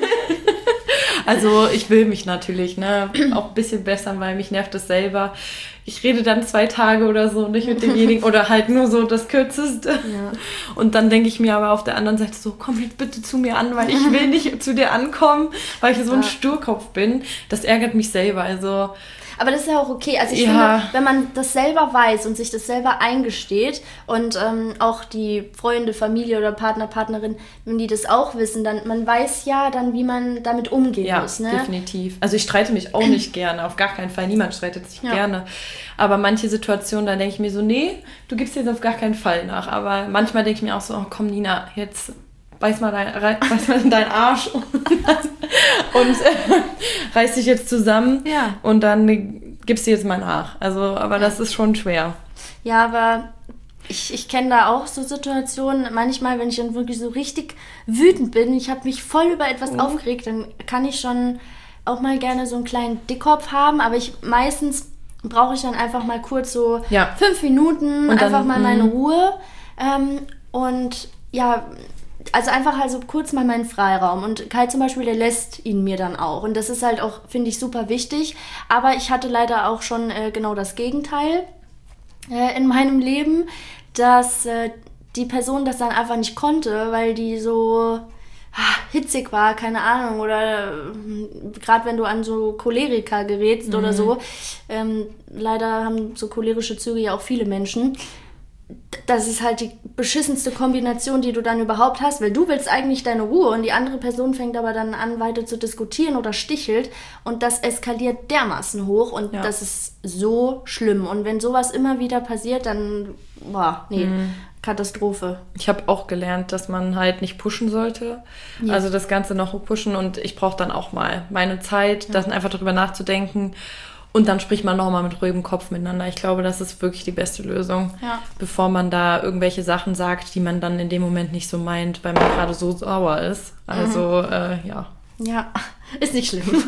Also ich will mich natürlich auch ein bisschen bessern, weil mich nervt das selber. Ich rede dann 2 Tage oder so nicht mit demjenigen oder halt nur so das Kürzeste. Ja. Und dann denke ich mir aber auf der anderen Seite so, komm jetzt bitte zu mir an, weil ich will nicht zu dir ankommen, weil ich so ein Sturkopf bin. Das ärgert mich selber, also... Aber das ist ja auch okay. Also ich finde, wenn man das selber weiß und sich das selber eingesteht und auch die Freunde, Familie oder Partner, Partnerin, wenn die das auch wissen, dann man weiß ja dann, wie man damit umgehen muss. Ne? Ja, definitiv. Also ich streite mich auch nicht gerne, auf gar keinen Fall. Niemand streitet sich gerne. Aber manche Situationen, da denke ich mir so, nee, du gibst jetzt auf gar keinen Fall nach. Aber manchmal denke ich mir auch so, oh komm Nina, jetzt... Beiß mal in deinen Arsch und reiß dich jetzt zusammen und dann gibst du jetzt mal nach. Also, aber das ist schon schwer. Ja, aber ich kenne da auch so Situationen, manchmal, wenn ich dann wirklich so richtig wütend bin, ich habe mich voll über etwas aufgeregt, dann kann ich schon auch mal gerne so einen kleinen Dickkopf haben, aber meistens brauche ich dann einfach mal kurz so 5 Minuten und einfach mal meine Ruhe und also einfach halt so kurz mal meinen Freiraum. Und Kai zum Beispiel, der lässt ihn mir dann auch. Und das ist halt auch, finde ich, super wichtig. Aber ich hatte leider auch schon genau das Gegenteil in meinem Leben, dass die Person das dann einfach nicht konnte, weil die so hitzig war, keine Ahnung. Oder gerade wenn du an so Choleriker gerätst oder so. Leider haben so cholerische Züge ja auch viele Menschen. Das ist halt die beschissenste Kombination, die du dann überhaupt hast, weil du willst eigentlich deine Ruhe und die andere Person fängt aber dann an, weiter zu diskutieren oder stichelt und das eskaliert dermaßen hoch und das ist so schlimm. Und wenn sowas immer wieder passiert, dann, Katastrophe. Ich habe auch gelernt, dass man halt nicht pushen sollte, also das Ganze noch pushen und ich brauche dann auch mal meine Zeit, dann einfach darüber nachzudenken. Und dann spricht man nochmal mit ruhigem Kopf miteinander. Ich glaube, das ist wirklich die beste Lösung, bevor man da irgendwelche Sachen sagt, die man dann in dem Moment nicht so meint, weil man gerade so sauer ist. Also, Ja, ist nicht schlimm.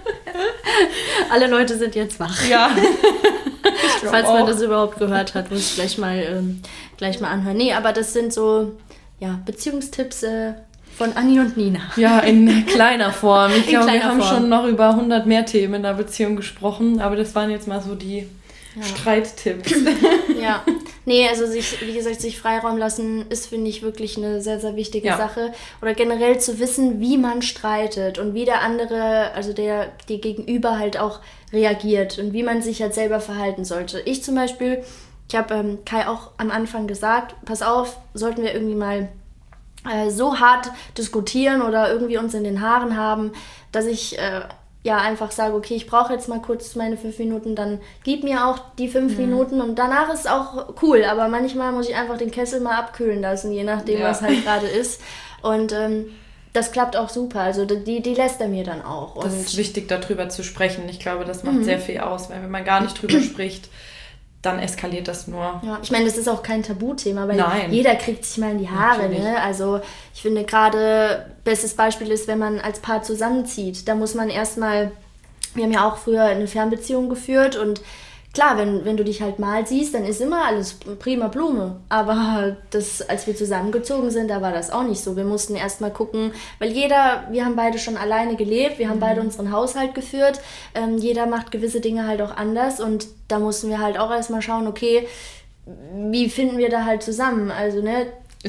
Alle Leute sind jetzt wach. Ja. Falls man das überhaupt gehört hat, muss ich gleich mal anhören. Nee, aber das sind so Beziehungstipps von Anni und Nina. Ja, in kleiner Form. Ich glaube, wir haben schon noch über 100 mehr Themen in der Beziehung gesprochen, aber das waren jetzt mal so die Streittipps. Ja. Nee, also sich Freiraum lassen ist, finde ich, wirklich eine sehr, sehr wichtige Sache. Oder generell zu wissen, wie man streitet und wie der andere, also der Gegenüber halt auch reagiert und wie man sich halt selber verhalten sollte. Ich zum Beispiel, ich habe Kai auch am Anfang gesagt, pass auf, sollten wir irgendwie mal so hart diskutieren oder irgendwie uns in den Haaren haben, dass ich einfach sage, okay, ich brauche jetzt mal kurz meine 5 Minuten, dann gib mir auch die 5 Minuten und danach ist auch cool, aber manchmal muss ich einfach den Kessel mal abkühlen lassen, je nachdem, was halt gerade ist. Und das klappt auch super. Also die lässt er mir dann auch. Das ist wichtig, darüber zu sprechen. Ich glaube, das macht sehr viel aus, weil wenn man gar nicht drüber spricht, dann eskaliert das nur. Ja, ich meine, das ist auch kein Tabuthema, weil jeder kriegt sich mal in die Haare. Ne? Also ich finde gerade, bestes Beispiel ist, wenn man als Paar zusammenzieht. Da muss man erstmal, wir haben ja auch früher eine Fernbeziehung geführt und klar, wenn du dich halt mal siehst, dann ist immer alles prima Blume. Aber als wir zusammengezogen sind, da war das auch nicht so. Wir mussten erst mal gucken, weil wir haben beide schon alleine gelebt, wir haben beide unseren Haushalt geführt. Jeder macht gewisse Dinge halt auch anders und da mussten wir halt auch erst mal schauen, okay, wie finden wir da halt zusammen? Also, ne,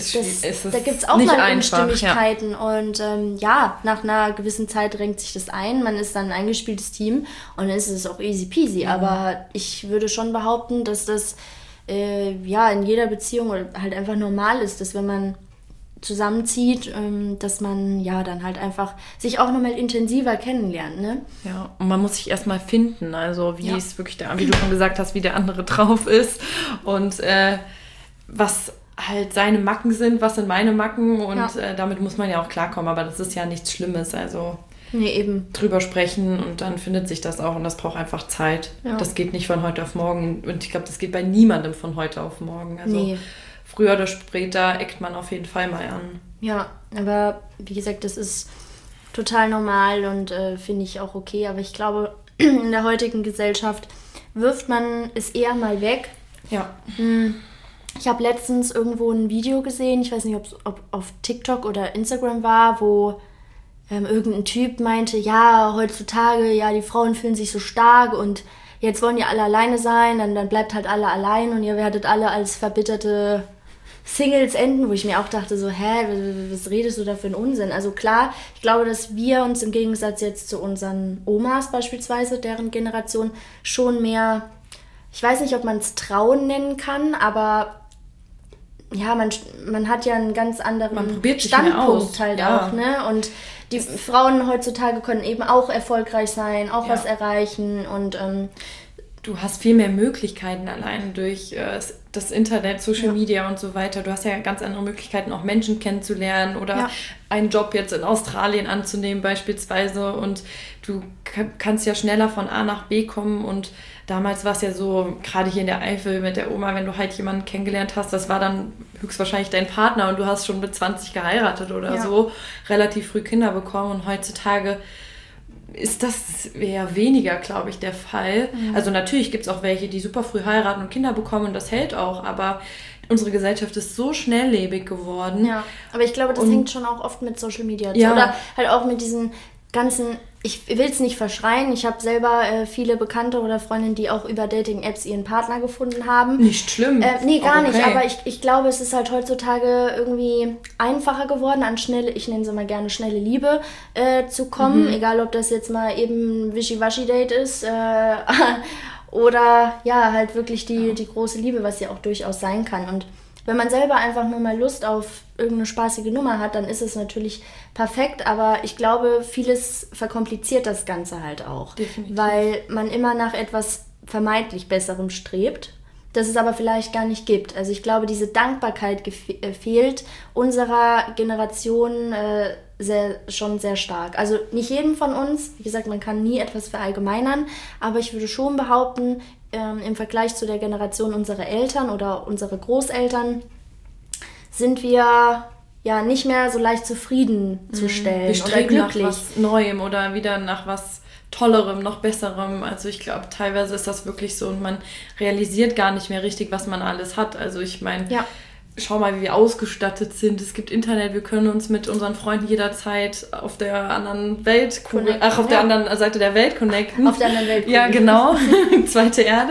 da gibt es auch mal Unstimmigkeiten und nach einer gewissen Zeit drängt sich das ein, man ist dann ein eingespieltes Team und dann ist es auch easy peasy, aber ich würde schon behaupten, dass das in jeder Beziehung halt einfach normal ist, dass wenn man zusammenzieht, dass man dann halt einfach sich auch nochmal intensiver kennenlernt, ne? Ja, und man muss sich erstmal finden, also wie es wirklich wie du schon gesagt hast, wie der andere drauf ist und was halt seine Macken sind, was sind meine Macken und damit muss man ja auch klarkommen, aber das ist ja nichts Schlimmes, also eben drüber sprechen und dann findet sich das auch und das braucht einfach Zeit. Ja. Das geht nicht von heute auf morgen und ich glaube, das geht bei niemandem von heute auf morgen, also früher oder später eckt man auf jeden Fall mal an. Ja, aber wie gesagt, das ist total normal und finde ich auch okay, aber ich glaube, in der heutigen Gesellschaft wirft man es eher mal weg. Ja. Ich habe letztens irgendwo ein Video gesehen, ich weiß nicht, ob auf TikTok oder Instagram war, wo irgendein Typ meinte, ja, heutzutage, die Frauen fühlen sich so stark und jetzt wollen ja alle alleine sein, dann bleibt halt alle allein und ihr werdet alle als verbitterte Singles enden, wo ich mir auch dachte so, was redest du da für einen Unsinn? Also klar, ich glaube, dass wir uns im Gegensatz jetzt zu unseren Omas beispielsweise, deren Generation, schon mehr, ich weiß nicht, ob man es Trauen nennen kann, aber ja, man hat ja einen ganz anderen Standpunkt halt auch, ne? Und die Frauen heutzutage können eben auch erfolgreich sein, auch was erreichen und du hast viel mehr Möglichkeiten allein durch das Internet, Social Media und so weiter. Du hast ja ganz andere Möglichkeiten, auch Menschen kennenzulernen oder einen Job jetzt in Australien anzunehmen beispielsweise und du kannst ja schneller von A nach B kommen und damals war es ja so, gerade hier in der Eifel mit der Oma, wenn du halt jemanden kennengelernt hast, das war dann höchstwahrscheinlich dein Partner und du hast schon mit 20 geheiratet oder so, relativ früh Kinder bekommen und heutzutage ist das eher weniger, glaube ich, der Fall. Mhm. Also natürlich gibt es auch welche, die super früh heiraten und Kinder bekommen und das hält auch, aber unsere Gesellschaft ist so schnelllebig geworden. Ja, aber ich glaube, das hängt schon auch oft mit Social Media zu. Oder halt auch mit diesen ganzen, ich will es nicht verschreien, ich habe selber viele Bekannte oder Freundinnen, die auch über Dating-Apps ihren Partner gefunden haben. Nicht schlimm. Nee, gar nicht, aber ich glaube, es ist halt heutzutage irgendwie einfacher geworden, an ich nenne sie mal gerne schnelle Liebe zu kommen, egal ob das jetzt mal eben ein Wischiwaschi-Date ist oder halt wirklich die große Liebe, was ja auch durchaus sein kann. Und wenn man selber einfach nur mal Lust auf irgendeine spaßige Nummer hat, dann ist es natürlich perfekt, aber ich glaube, vieles verkompliziert das Ganze halt auch. Definitiv. Weil man immer nach etwas vermeintlich Besserem strebt, das es aber vielleicht gar nicht gibt. Also ich glaube, diese Dankbarkeit fehlt unserer Generation schon sehr stark. Also nicht jedem von uns, wie gesagt, man kann nie etwas verallgemeinern, aber ich würde schon behaupten, im Vergleich zu der Generation unserer Eltern oder unserer Großeltern sind wir nicht mehr so leicht zufriedenzustellen oder glücklich. Nach was Neuem oder wieder nach was Tollerem, noch Besserem. Also ich glaube, teilweise ist das wirklich so und man realisiert gar nicht mehr richtig, was man alles hat. Also ich meine, schau mal, wie wir ausgestattet sind. Es gibt Internet, wir können uns mit unseren Freunden jederzeit auf der anderen Weltkugel, auf der anderen Seite der Welt connecten. Auf der anderen Weltkugel. Ja, genau. Zweite Erde.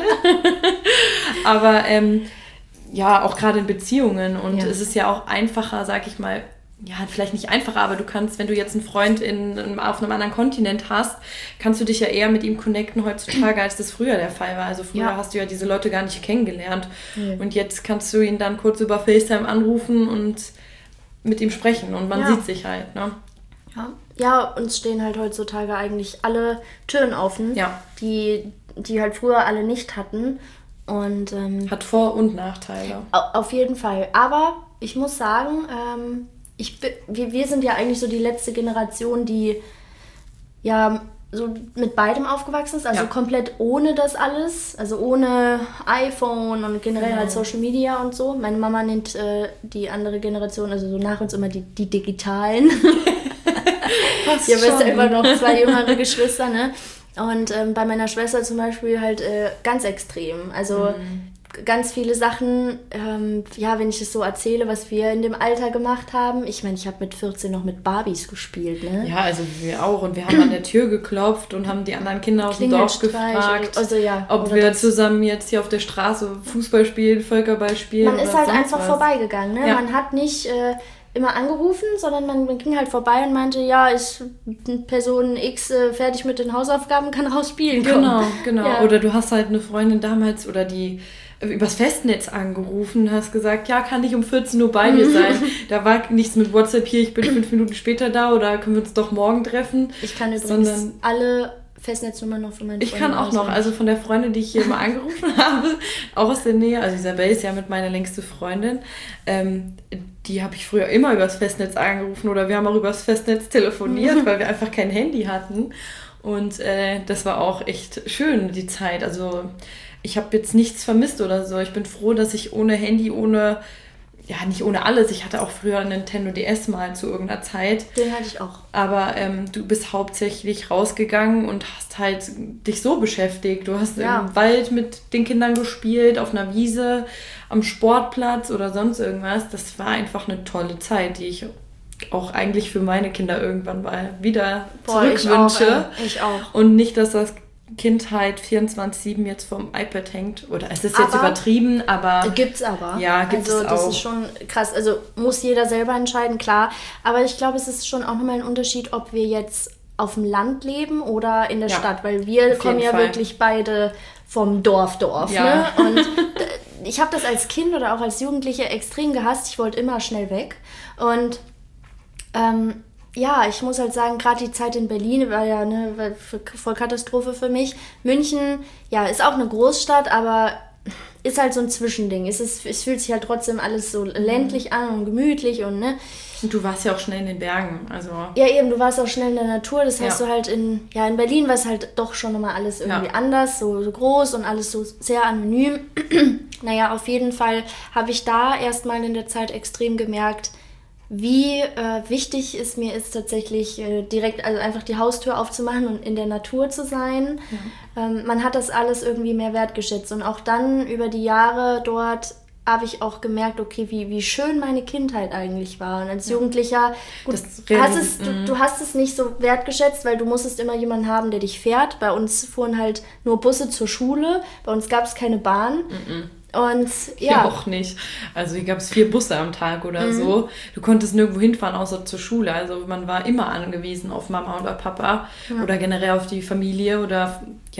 Aber auch gerade in Beziehungen und es ist ja auch einfacher, sag ich mal, vielleicht nicht einfacher, aber du kannst, wenn du jetzt einen Freund auf einem anderen Kontinent hast, kannst du dich ja eher mit ihm connecten heutzutage, als das früher der Fall war. Also früher hast du ja diese Leute gar nicht kennengelernt. Und jetzt kannst du ihn dann kurz über FaceTime anrufen und mit ihm sprechen und man sieht sich halt, ne? Ja, uns stehen halt heutzutage eigentlich alle Türen offen, die halt früher alle nicht hatten. Und hat Vor- und Nachteile. Auf jeden Fall. Aber ich muss sagen, wir sind ja eigentlich so die letzte Generation, die ja so mit beidem aufgewachsen ist, also komplett ohne das alles, also ohne iPhone und generell halt Social Media und so. Meine Mama nennt die andere Generation, also so nach uns immer die Digitalen. Ich habe selber noch 2 jüngere Geschwister, ne? Und bei meiner Schwester zum Beispiel halt ganz extrem, also ganz viele Sachen, wenn ich es so erzähle, was wir in dem Alter gemacht haben. Ich meine, ich habe mit 14 noch mit Barbies gespielt, ne? Ja, also wir auch. Und wir haben an der Tür geklopft und haben die anderen Kinder aus dem Dorf gefragt, ob wir zusammen jetzt hier auf der Straße Fußball spielen, Völkerball spielen. Man ist halt einfach vorbeigegangen, ne? Ja. Man hat nicht immer angerufen, sondern man ging halt vorbei und meinte, ja, ist Person X fertig mit den Hausaufgaben, kann raus spielen kommen. Genau. Ja. Oder du hast halt eine Freundin damals oder die übers Festnetz angerufen, hast gesagt, ja, kann ich um 14 Uhr bei dir sein. Da war nichts mit WhatsApp hier, ich bin 5 Minuten später da oder können wir uns doch morgen treffen. Ich kann übrigens alle Festnetznummern noch von meinen Freunden. Ich kann auch noch, also von der Freundin, die ich hier immer angerufen habe, auch aus der Nähe, also Isabel ist ja mit meiner längste Freundin, die habe ich früher immer übers Festnetz angerufen oder wir haben auch übers Festnetz telefoniert, weil wir einfach kein Handy hatten und das war auch echt schön, die Zeit, also ich habe jetzt nichts vermisst oder so. Ich bin froh, dass ich ohne Handy, nicht ohne alles. Ich hatte auch früher einen Nintendo DS mal zu irgendeiner Zeit. Den hatte ich auch. Aber du bist hauptsächlich rausgegangen und hast halt dich so beschäftigt. Du hast im Wald mit den Kindern gespielt, auf einer Wiese, am Sportplatz oder sonst irgendwas. Das war einfach eine tolle Zeit, die ich auch eigentlich für meine Kinder irgendwann mal wieder zurückwünsche. Ich auch. Und nicht, dass das Kind halt 24/7 jetzt vom iPad hängt. Oder es ist jetzt übertrieben, aber... Gibt's aber. Ja, gibt's auch. Also das ist schon krass. Also muss jeder selber entscheiden, klar. Aber ich glaube, es ist schon auch nochmal ein Unterschied, ob wir jetzt auf dem Land leben oder in der Stadt. Weil wir kommen ja wirklich beide vom Dorf, ne? Und ich habe das als Kind oder auch als Jugendliche extrem gehasst. Ich wollte immer schnell weg. Und ich muss halt sagen, gerade die Zeit in Berlin war ja eine Vollkatastrophe für mich. München, ist auch eine Großstadt, aber ist halt so ein Zwischending. Es fühlt sich halt trotzdem alles so ländlich an und gemütlich und ne. Und du warst ja auch schnell in den Bergen, also... Ja eben, du warst auch schnell in der Natur, das heißt du halt in Berlin war es halt doch schon nochmal alles irgendwie anders, so groß und alles so sehr anonym. Auf jeden Fall habe ich da erstmal in der Zeit extrem gemerkt, wie wichtig es mir ist, tatsächlich direkt, also einfach die Haustür aufzumachen und in der Natur zu sein. Ja. Man hat das alles irgendwie mehr wertgeschätzt. Und auch dann über die Jahre dort habe ich auch gemerkt, okay, wie schön meine Kindheit eigentlich war. Und als Jugendlicher, gut, du hast es nicht so wertgeschätzt, weil du musstest immer jemanden haben, der dich fährt. Bei uns fuhren halt nur Busse zur Schule. Bei uns gab es keine Bahn. Und Hier auch nicht. Also hier gab es 4 Busse am Tag oder so. Du konntest nirgendwo hinfahren, außer zur Schule. Also man war immer angewiesen auf Mama oder Papa oder generell auf die Familie oder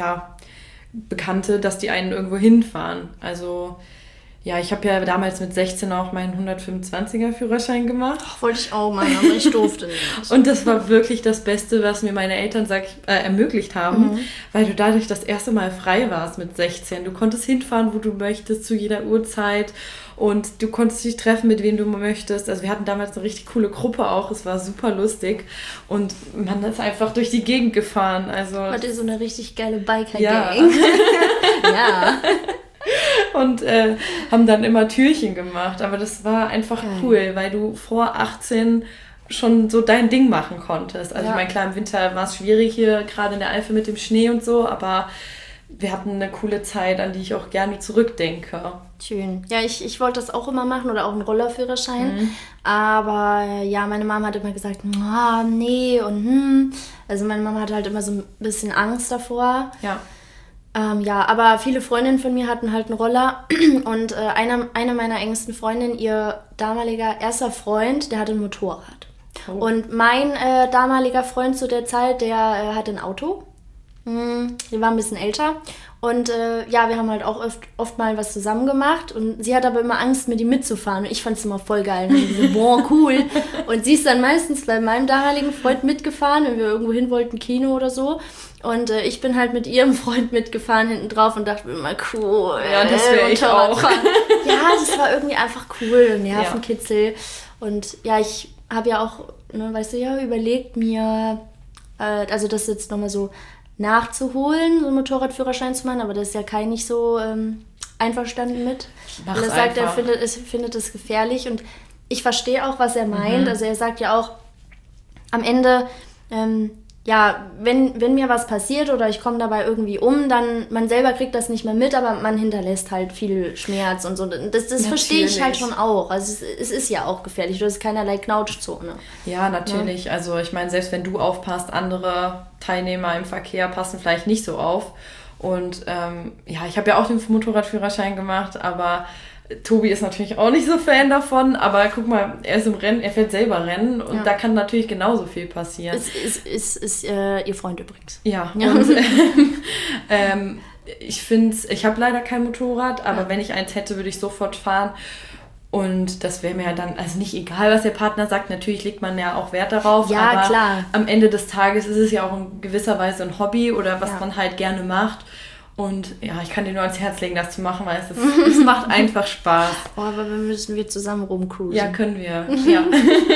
Bekannte, dass die einen irgendwo hinfahren. Also ich habe ja damals mit 16 auch meinen 125er-Führerschein gemacht. Wollte ich auch mal, aber ich durfte nicht. Und das war wirklich das Beste, was mir meine Eltern ermöglicht haben, weil du dadurch das erste Mal frei warst mit 16. Du konntest hinfahren, wo du möchtest, zu jeder Uhrzeit und du konntest dich treffen, mit wem du möchtest. Also wir hatten damals eine richtig coole Gruppe auch, es war super lustig und man ist einfach durch die Gegend gefahren. Also hatte so eine richtig geile Biker-Gang. Ja. Und haben dann immer Türchen gemacht. Aber das war einfach cool, weil du vor 18 schon so dein Ding machen konntest. Also ich meine, klar, im Winter war es schwierig hier, gerade in der Eifel mit dem Schnee und so, aber wir hatten eine coole Zeit, an die ich auch gerne zurückdenke. Schön. Ja, ich wollte das auch immer machen oder auch einen Rollerführerschein. Aber meine Mama hat immer gesagt, nee und Also meine Mama hatte halt immer so ein bisschen Angst davor. Ja. Aber viele Freundinnen von mir hatten halt einen Roller und eine meiner engsten Freundinnen, ihr damaliger erster Freund, der hatte ein Motorrad. Oh. Und mein damaliger Freund zu der Zeit, der hatte ein Auto. Der war ein bisschen älter. Und wir haben halt auch oft mal was zusammen gemacht. Und sie hat aber immer Angst, mit ihm mitzufahren. Und ich fand es immer voll geil. Und ich so, boah, cool. Und sie ist dann meistens bei meinem damaligen Freund mitgefahren, wenn wir irgendwo hin wollten, Kino oder so. Und ich bin halt mit ihrem Freund mitgefahren hinten drauf und dachte mir immer, cool. Ja, das wäre ich auch. Ja, das war irgendwie einfach cool, Nervenkitzel. Und habe ja auch, ne, weißt du ja, überlegt mir, also das jetzt nochmal so nachzuholen, so einen Motorradführerschein zu machen, aber das ist ja Kai nicht so einverstanden mit. Weil er sagt, er findet es gefährlich und ich verstehe auch, was er meint. Also er sagt ja auch, am Ende, wenn mir was passiert oder ich komme dabei irgendwie dann, man selber kriegt das nicht mehr mit, aber man hinterlässt halt viel Schmerz und so. Das verstehe ich halt schon auch. Also es ist ja auch gefährlich, du hast keinerlei Knautschzone. Ja, natürlich. Ja. Also ich meine, selbst wenn du aufpasst, andere Teilnehmer im Verkehr passen vielleicht nicht so auf. Und ich habe ja auch den Motorradführerschein gemacht, aber Tobi ist natürlich auch nicht so Fan davon, aber guck mal, er ist im Rennen, er fährt selber Rennen und da kann natürlich genauso viel passieren. Ist ihr Freund übrigens. Ja. Und ich habe leider kein Motorrad, aber wenn ich eins hätte, würde ich sofort fahren. Und das wäre mir ja dann, also nicht egal, was der Partner sagt, natürlich legt man ja auch Wert darauf, aber klar. Am Ende des Tages ist es ja auch in gewisser Weise ein Hobby oder was man halt gerne macht. Und ja, ich kann dir nur ans Herz legen, das zu machen, weil es macht einfach Spaß. Oh, aber müssen wir zusammen rumcruisen. Ja, können wir. Ja.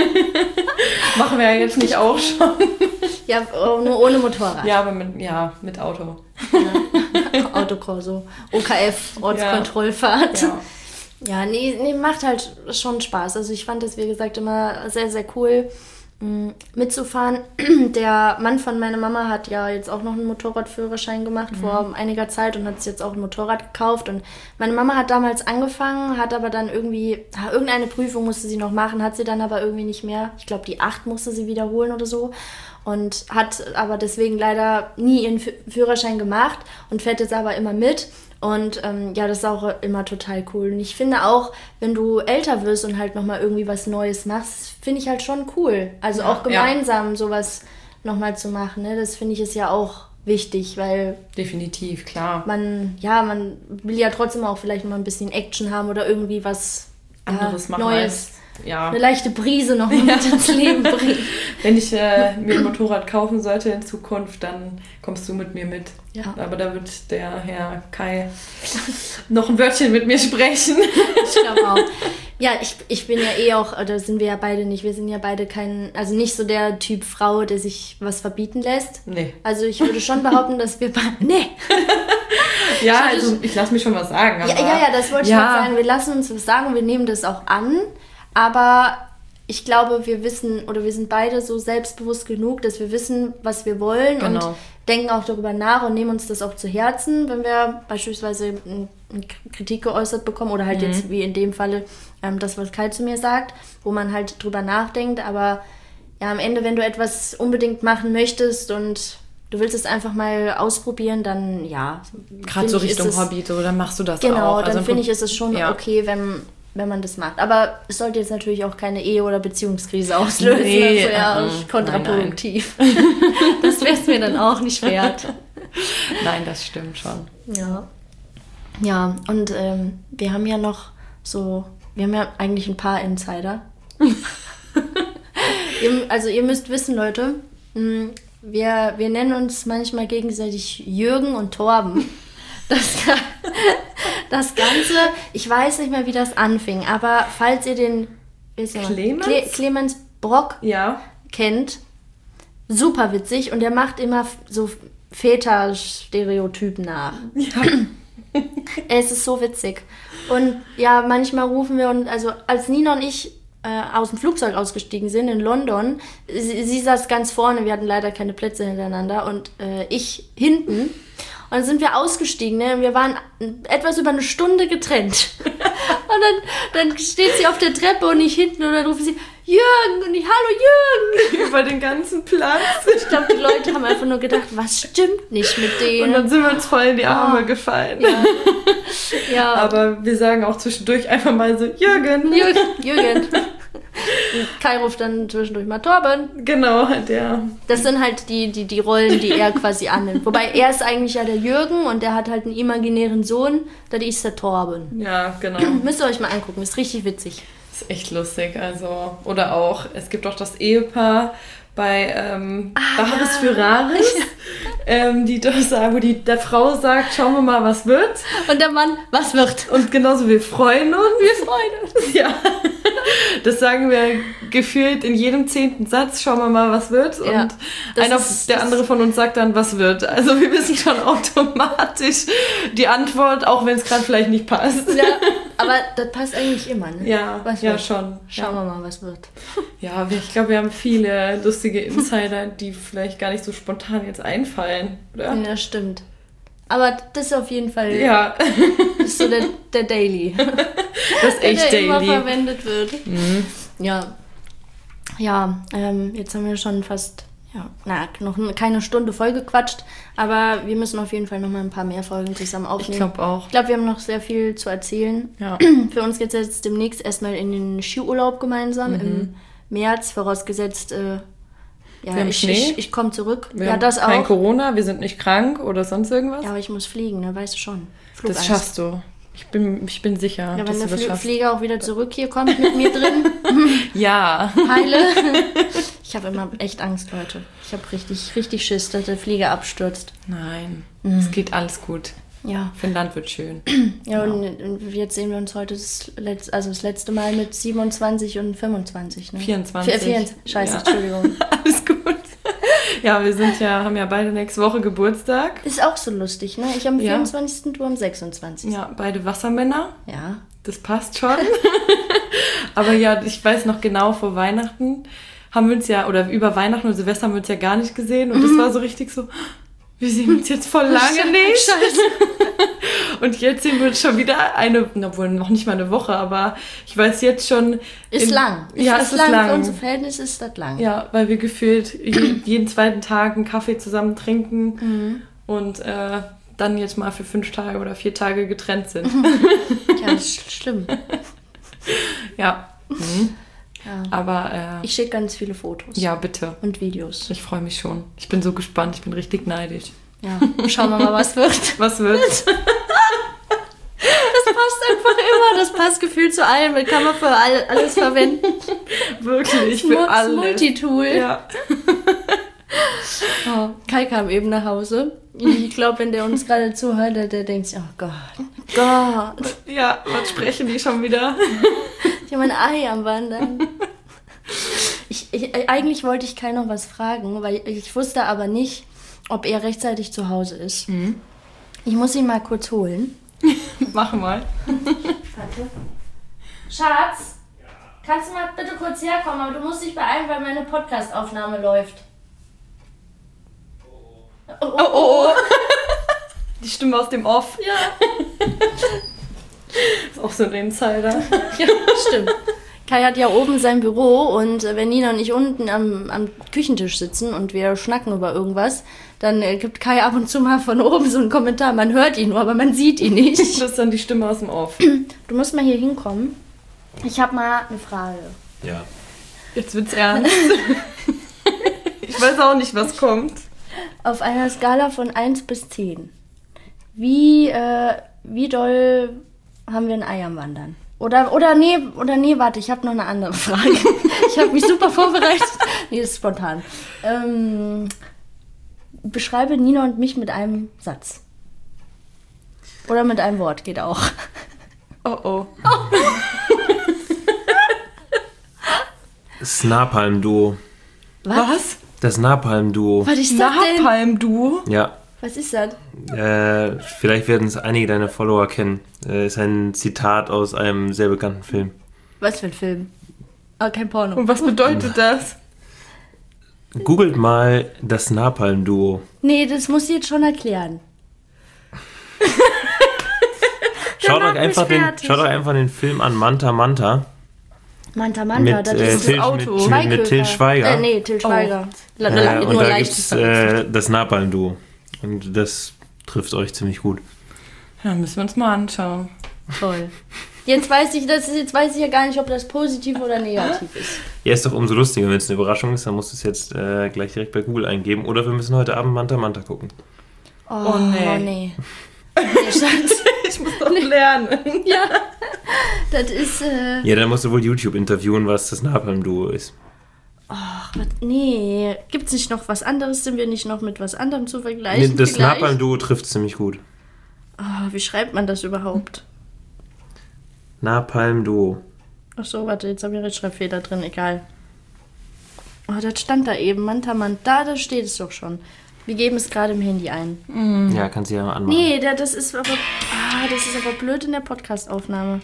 Machen wir ja jetzt nicht auch schon. Ja, nur ohne Motorrad. Ja, aber mit Auto. Ja. Autokorso, OKF, Ortskontrollfahrt. Ja, nee, macht halt schon Spaß. Also ich fand das, wie gesagt, immer sehr, sehr cool mitzufahren. Der Mann von meiner Mama hat ja jetzt auch noch einen Motorradführerschein gemacht vor einiger Zeit und hat sich jetzt auch ein Motorrad gekauft. Und meine Mama hat damals angefangen, hat aber dann irgendwie, irgendeine Prüfung musste sie noch machen, hat sie dann aber irgendwie nicht mehr. Ich glaube, die 8 musste sie wiederholen oder so. Und hat aber deswegen leider nie ihren Führerschein gemacht und fährt jetzt aber immer mit. Und das ist auch immer total cool. Und ich finde auch, wenn du älter wirst und halt nochmal irgendwie was Neues machst, finde ich halt schon cool. Also auch gemeinsam sowas nochmal zu machen, ne? Das finde ich ist ja auch wichtig, weil... Definitiv, klar. Man will ja trotzdem auch vielleicht mal ein bisschen Action haben oder irgendwie was anderes machen Neues. Eine leichte Brise noch mit ins Leben bringen. Wenn ich mir ein Motorrad kaufen sollte in Zukunft, dann kommst du mit mir mit. Ja. Aber da wird der Herr Kai noch ein Wörtchen mit mir sprechen. Ich glaube auch. Ja, ich bin ja auch, oder sind wir ja beide nicht, wir sind ja beide nicht so der Typ Frau, der sich was verbieten lässt. Nee. Also ich würde schon behaupten, dass wir nee. Ja, also ich lasse mich schon was sagen. Aber ja, das wollte ich mal sagen. Wir lassen uns was sagen, wir nehmen das auch an. Aber ich glaube, wir sind beide so selbstbewusst genug, dass wir wissen, was wir wollen und denken auch darüber nach und nehmen uns das auch zu Herzen, wenn wir beispielsweise eine Kritik geäußert bekommen oder halt jetzt wie in dem Falle das, was Kai zu mir sagt, wo man halt drüber nachdenkt. Aber ja, am Ende, wenn du etwas unbedingt machen möchtest und du willst es einfach mal ausprobieren, dann gerade so Richtung Hobby, so, dann machst du das auch. Genau, dann finde ich, ist es schon okay, wenn man das macht. Aber es sollte jetzt natürlich auch keine Ehe- oder Beziehungskrise auslösen. Nee, das wäre kontraproduktiv. Das wäre es mir dann auch nicht wert. Nein, das stimmt schon. Ja, und wir haben ja eigentlich ein paar Insider. Ihr müsst wissen, Leute, wir nennen uns manchmal gegenseitig Jürgen und Torben. Das Ganze, ich weiß nicht mehr, wie das anfing, aber falls ihr den Clemens Brock kennt, super witzig und der macht immer so Väter-Stereotypen nach. Ja. Es ist so witzig. Und ja, manchmal rufen wir, und also als Nina und ich aus dem Flugzeug ausgestiegen sind in London, sie saß ganz vorne, wir hatten leider keine Plätze hintereinander und ich hinten. Und dann sind wir ausgestiegen, ne? Und wir waren etwas über eine Stunde getrennt. Und dann steht sie auf der Treppe und ich hinten und dann ruft sie, Jürgen! Und ich, hallo Jürgen! Über den ganzen Platz. Ich glaube, die Leute haben einfach nur gedacht, was stimmt nicht mit denen? Und dann sind wir uns voll in die Arme gefallen. Ja. Aber wir sagen auch zwischendurch einfach mal so, Jürgen! Jürgen! Kai ruft dann zwischendurch mal Torben. Genau, der. Das sind halt die Rollen, die er quasi annimmt. Wobei er ist eigentlich ja der Jürgen und der hat halt einen imaginären Sohn, das ist der Torben. Ja, genau. Müsst ihr euch mal angucken, ist richtig witzig. Ist echt lustig, also. Oder auch, es gibt auch das Ehepaar bei Bares für Rares, die doch sagen, wo der Frau sagt, schauen wir mal, was wird. Und der Mann, was wird. Und genauso, wir freuen uns. Wir freuen uns. Ja. Das sagen wir gefühlt in jedem 10. Satz, schauen wir mal, was wird. Ja, und der andere von uns sagt dann, was wird. Also wir wissen schon automatisch die Antwort, auch wenn es gerade vielleicht nicht passt. Ja, aber das passt eigentlich immer, ne? Ja, was ja wird? schon. Schauen wir mal, was wird. Ja, ich glaube, wir haben viele lustige Insider, die vielleicht gar nicht so spontan jetzt einfallen, oder? Ja, stimmt. Aber das ist auf jeden Fall das ist so der Daily. Das ist echt der Daily. immer verwendet wird. Mhm. Ja. Ja, jetzt haben wir schon fast, noch keine Stunde voll gequatscht, aber wir müssen auf jeden Fall noch mal ein paar mehr Folgen zusammen aufnehmen. Ich glaube auch. Ich glaube, wir haben noch sehr viel zu erzählen. Ja. Für uns geht es jetzt demnächst erstmal in den Skiurlaub gemeinsam im März, vorausgesetzt, wir haben Schnee. Ich komme zurück. Wir haben das auch. kein Corona, wir sind nicht krank oder sonst irgendwas. Ja, aber ich muss fliegen, ne? Weißt du schon. Das schaffst du. Ich bin sicher, ja, dass wenn du das der schaffst. Flieger auch wieder zurück hier kommt mit mir drin. Ja. Heile. Ich habe immer echt Angst, Leute. Ich habe richtig Schiss, dass der Flieger abstürzt. Nein, es geht alles gut. Ja. Finnland wird schön. Ja, genau. Und jetzt sehen wir uns heute das letzte Mal mit 27 und 25. Ne? 24. 24. Scheiße, ja. Entschuldigung. Alles gut. Ja, haben ja beide nächste Woche Geburtstag. Ist auch so lustig, ne? Ich am 24., du am 26. Ja, beide Wassermänner. Ja. Das passt schon. Aber ja, ich weiß noch genau, vor Weihnachten haben wir uns oder über Weihnachten und Silvester haben wir uns ja gar nicht gesehen. Und das war so richtig so, wir sehen uns jetzt voll lange nicht. Scheiße. Und jetzt sehen wir uns schon wieder obwohl noch nicht mal eine Woche, aber ich weiß jetzt schon... Ist lang. Es ist lang. Für unsere Verhältnisse ist das lang. Ja, weil wir gefühlt jeden zweiten Tag einen Kaffee zusammen trinken und dann jetzt mal für 5 Tage oder 4 Tage getrennt sind. Ja, das ist schlimm. Ja. Ja. Aber ich schicke ganz viele Fotos. Ja, bitte. Und Videos. Ich freue mich schon. Ich bin so gespannt. Ich bin richtig neidisch. Ja, schauen wir mal, was wird. Was wird? Das passt einfach immer. Das passt gefühlt zu allem. Das kann man für alles verwenden. Wirklich, für alles. Multitool. Ja. Oh, Kai kam eben nach Hause. Ich glaube, wenn der uns gerade zuhört, der denkt sich, oh Gott. Ja, was sprechen die schon wieder? Ich habe ein Ei am Wandern. Eigentlich wollte ich Kai noch was fragen, weil ich wusste aber nicht, ob er rechtzeitig zu Hause ist. Ich muss ihn mal kurz holen. Mach mal. Warte. Schatz, kannst du mal bitte kurz herkommen, aber du musst dich beeilen, weil meine Podcast-Aufnahme läuft. Oh. Die Stimme aus dem Off. Ja. Ist auch so ein Insider. Ja, stimmt. Kai hat ja oben sein Büro und wenn Nina und ich unten am Küchentisch sitzen und wir schnacken über irgendwas, dann gibt Kai ab und zu mal von oben so einen Kommentar. Man hört ihn nur, aber man sieht ihn nicht. Das ist dann die Stimme aus dem Off. Du musst mal hier hinkommen. Ich habe mal eine Frage. Ja. Jetzt wird's ernst. Ich weiß auch nicht, was kommt. Auf einer Skala von 1 bis 10. Wie doll haben wir ein Ei am Wandern? Oder nee, warte, ich habe noch eine andere Frage. Ich habe mich super vorbereitet. Nee, das ist spontan. Beschreibe Nina und mich mit einem Satz. Oder mit einem Wort, geht auch. Oh. Das Napalm-Duo. Was? Das Napalm-Duo. Was ist das denn? Napalm-Duo? Ja. Was ist das? Vielleicht werden es einige deiner Follower kennen. Ist ein Zitat aus einem sehr bekannten Film. Was für ein Film? Aber kein Porno. Und was bedeutet das? Googelt mal das Napalm-Duo. Nee, das muss ich jetzt schon erklären. Schaut euch einfach den Film an, Manta Manta. Manta, Mit, das ist das Auto. mit Til Schweiger. Nee, Til Schweiger. Und da gibt es das Napalm-Duo. Und das trifft euch ziemlich gut. Ja, müssen wir uns mal anschauen. Toll. Jetzt weiß ich ja gar nicht, ob das positiv oder negativ ist. Ja, ist doch umso lustiger, wenn es eine Überraschung ist, dann musst du es jetzt gleich direkt bei Google eingeben. Oder wir müssen heute Abend Manta Manta gucken. Oh nee. Nee, Schatz. Ich muss doch lernen. Ja, das ist... Ja, dann musst du wohl YouTube interviewen, was das Napalm-Duo ist. Ach, nee. Gibt's nicht noch was anderes? Sind wir nicht noch mit was anderem zu vergleichen? Nee, das Napalm-Duo trifft ziemlich gut. Oh, wie schreibt man das überhaupt? Napalm-Duo. Achso, warte, jetzt habe ich einen Rechtschreibfehler drin, egal. Oh, das stand da eben, Manta, da steht es doch schon. Wir geben es gerade im Handy ein. Ja, kannst du ja anmachen. Nee, das ist aber blöd in der Podcast-Aufnahme.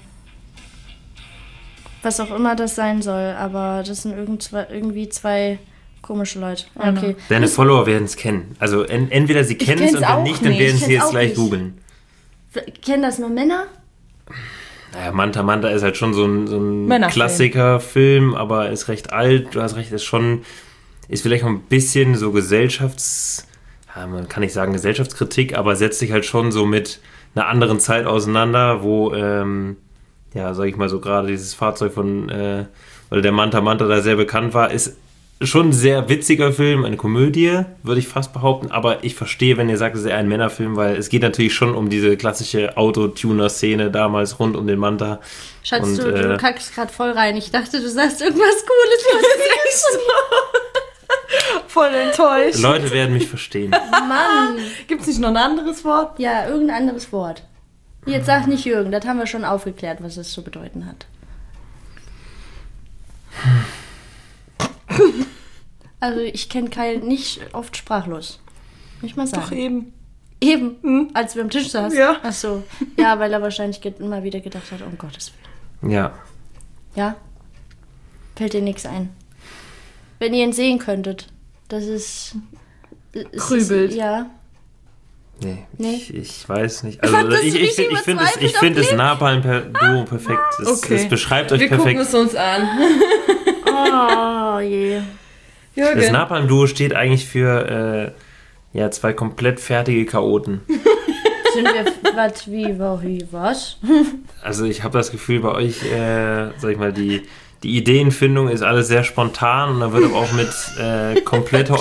Was auch immer das sein soll, aber das sind irgendwie zwei komische Leute. Ja, okay. Deine Follower werden es kennen. Also entweder sie kennen es und wenn nicht, dann werden sie jetzt gleich googeln. Kennen das nur Männer? Naja, Manta ist halt schon so ein Klassikerfilm, aber ist recht alt. Du hast recht, ist vielleicht auch ein bisschen so man kann nicht sagen Gesellschaftskritik, aber setzt sich halt schon so mit einer anderen Zeit auseinander, wo, sag ich mal so, gerade dieses Fahrzeug weil der Manta da sehr bekannt war, ist schon ein sehr witziger Film, eine Komödie, würde ich fast behaupten, aber ich verstehe, wenn ihr sagt, es ist eher ein Männerfilm, weil es geht natürlich schon um diese klassische Autotuner-Szene damals rund um den Manta. Schatz, du kackst gerade voll rein. Ich dachte, du sagst irgendwas Cooles. Das ist echt so. Voll enttäuscht. Leute werden mich verstehen. Mann. Gibt's nicht noch ein anderes Wort? Ja, irgendein anderes Wort. Jetzt sag nicht Jürgen, das haben wir schon aufgeklärt, was es zu bedeuten hat. Also ich kenne Kyle nicht oft sprachlos. Nicht mal sagen. Doch eben. Eben? Als wir am Tisch saßen? Ja. Ach so. Ja, weil er wahrscheinlich immer wieder gedacht hat, um Gottes Willen. Ja. Ja? Fällt dir nichts ein? Wenn ihr ihn sehen könntet, das ist... Krübelt. Ja. Nee. Ich weiß nicht. Also ich finde das Napalm-Duo perfekt. Das beschreibt euch perfekt. Wir gucken es uns an. Oh je. Jürgen. Das Napalm-Duo steht eigentlich für zwei komplett fertige Chaoten. Sind wir was? Also ich habe das Gefühl, bei euch, sag ich mal, die Ideenfindung ist alles sehr spontan und da wird aber auch mit kompletter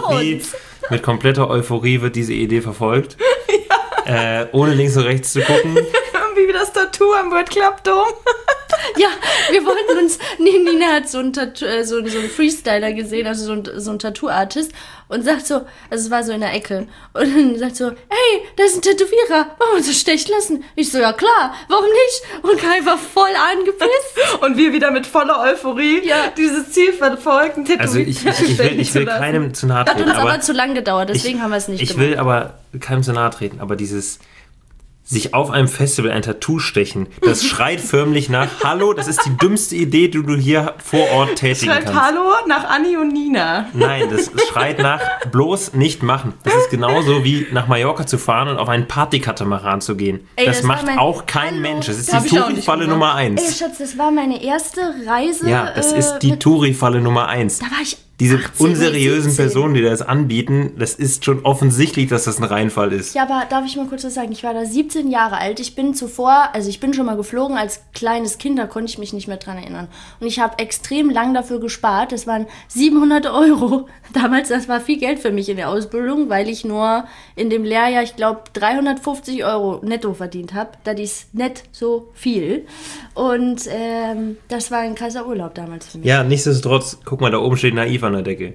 Euphorie wird diese Idee verfolgt. Ja. Ohne links und rechts zu gucken. Wie das Tattoo am World Club Dome. Ja, wir wollten uns... Nina hat so einen Freestyler gesehen, also so ein Tattoo-Artist und sagt so, also es war so in der Ecke und dann sagt so, hey, da ist ein Tätowierer, wollen wir uns das stechen lassen? Ich so, ja klar, warum nicht? Und Kai war voll angepisst. Und wir wieder mit voller Euphorie dieses Ziel verfolgen, Also ich will keinem zu nahe treten. Hat uns aber zu lang gedauert, deswegen haben wir es nicht gemacht. Ich will aber keinem zu nahe treten, aber dieses... sich auf einem Festival ein Tattoo stechen, das schreit förmlich nach Hallo, das ist die dümmste Idee, die du hier vor Ort tätigen kannst. Hallo nach Anni und Nina. Nein, das schreit nach bloß nicht machen. Das ist genauso wie nach Mallorca zu fahren und auf einen Partykatamaran zu gehen. Das macht auch kein Mensch. Das ist die Touri-Falle Nummer 1. Ey, Schatz, das war meine erste Reise. Ja, das ist die Touri-Falle Nummer 1. Da war ich Diese 18, unseriösen 17. Personen, die das anbieten, das ist schon offensichtlich, dass das ein Reinfall ist. Ja, aber darf ich mal kurz was sagen? Ich war da 17 Jahre alt. Ich bin schon mal geflogen. Als kleines Kind, da konnte ich mich nicht mehr dran erinnern. Und ich habe extrem lang dafür gespart. Das waren 700 €. Damals, das war viel Geld für mich in der Ausbildung, weil ich nur in dem Lehrjahr, ich glaube, 350 € netto verdient habe. Das ist nicht so viel. Und das war ein krasser Urlaub damals für mich. Ja, nichtsdestotrotz, guck mal, da oben steht naiv an der Decke.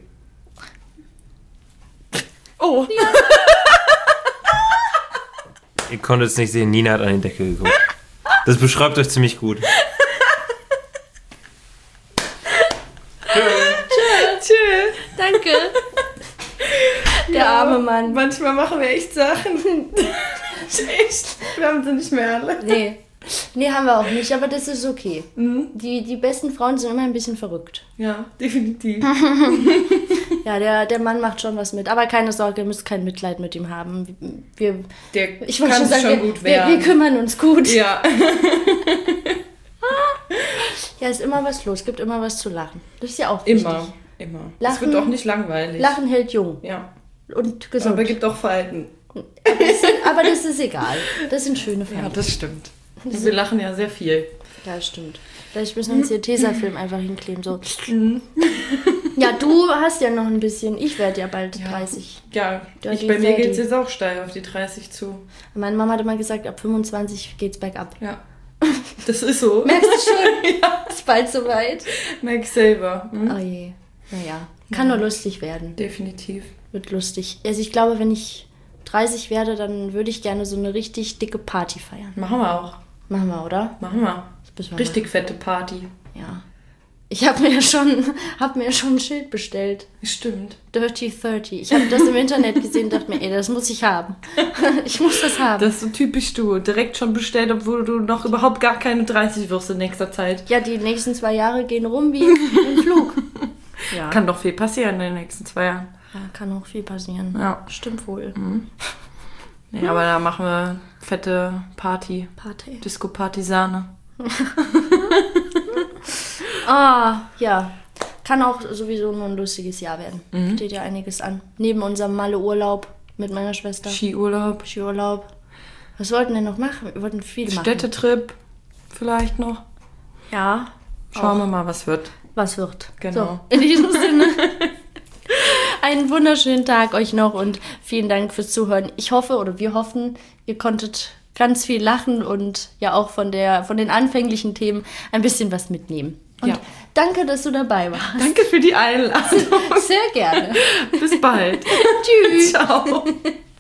Oh. Ja. Ihr konntet es nicht sehen, Nina hat an die Decke geguckt. Das beschreibt euch ziemlich gut. Tschüss. Danke. Der arme Mann. Manchmal machen wir echt Sachen. Echt. Wir haben sie nicht mehr alle. Nee, haben wir auch nicht, aber das ist okay. Mhm. Die besten Frauen sind immer ein bisschen verrückt. Ja, definitiv. Ja, der Mann macht schon was mit. Aber keine Sorge, ihr müsst kein Mitleid mit ihm haben. Ich kann schon gut werden. Wir kümmern uns gut. Ja. Ja, ist immer was los, gibt immer was zu lachen. Das ist ja auch wichtig. Immer. Lachen, es wird auch nicht langweilig. Lachen hält jung. Ja. Und gesund. Aber gibt auch Falten. Aber das ist egal. Das sind schöne Falten. Ja, das stimmt. Wir lachen ja sehr viel. Ja, stimmt. Vielleicht müssen wir uns hier Tesafilm einfach hinkleben. So. Ja, du hast ja noch ein bisschen. Ich werde ja bald 30. Ja, bei mir geht es jetzt auch steil auf die 30 zu. Meine Mama hat immer gesagt, ab 25 geht's bergab. Ja, das ist so. Merkst du schon? Ja. Ist bald soweit. Merk ich selber. Oh je. Naja, kann nur lustig werden. Definitiv. Wird lustig. Also ich glaube, wenn ich 30 werde, dann würde ich gerne so eine richtig dicke Party feiern. Machen wir auch. Machen wir, oder? Machen wir. Richtig fette Party. Ja. Ich habe mir schon ein Schild bestellt. Stimmt. Dirty 30. Ich habe das im Internet gesehen und dachte mir, das muss ich haben. Ich muss das haben. Das ist so typisch du. Direkt schon bestellt, obwohl du noch überhaupt gar keine 30 wirst in nächster Zeit. Ja, die nächsten 2 Jahre gehen rum wie ein Flug. Ja. Kann doch viel passieren in den nächsten 2 Jahren. Ja, kann auch viel passieren. Ja. Stimmt wohl. Nee, aber da machen wir fette Party. Disco-Partisane. Ja. Kann auch sowieso nur ein lustiges Jahr werden. Steht ja einiges an. Neben unserem Malle-Urlaub mit meiner Schwester. Skiurlaub. Was wollten wir noch machen? Wir wollten viel machen. Städtetrip vielleicht noch. Ja. Schauen wir mal, was wird. Genau. So, in diesem Sinne. Einen wunderschönen Tag euch noch und vielen Dank fürs Zuhören. Ich hoffe oder wir hoffen, ihr konntet ganz viel lachen und ja auch von den anfänglichen Themen ein bisschen was mitnehmen. Und danke, dass du dabei warst. Danke für die Einladung. Sehr gerne. Bis bald. Tschüss. Ciao.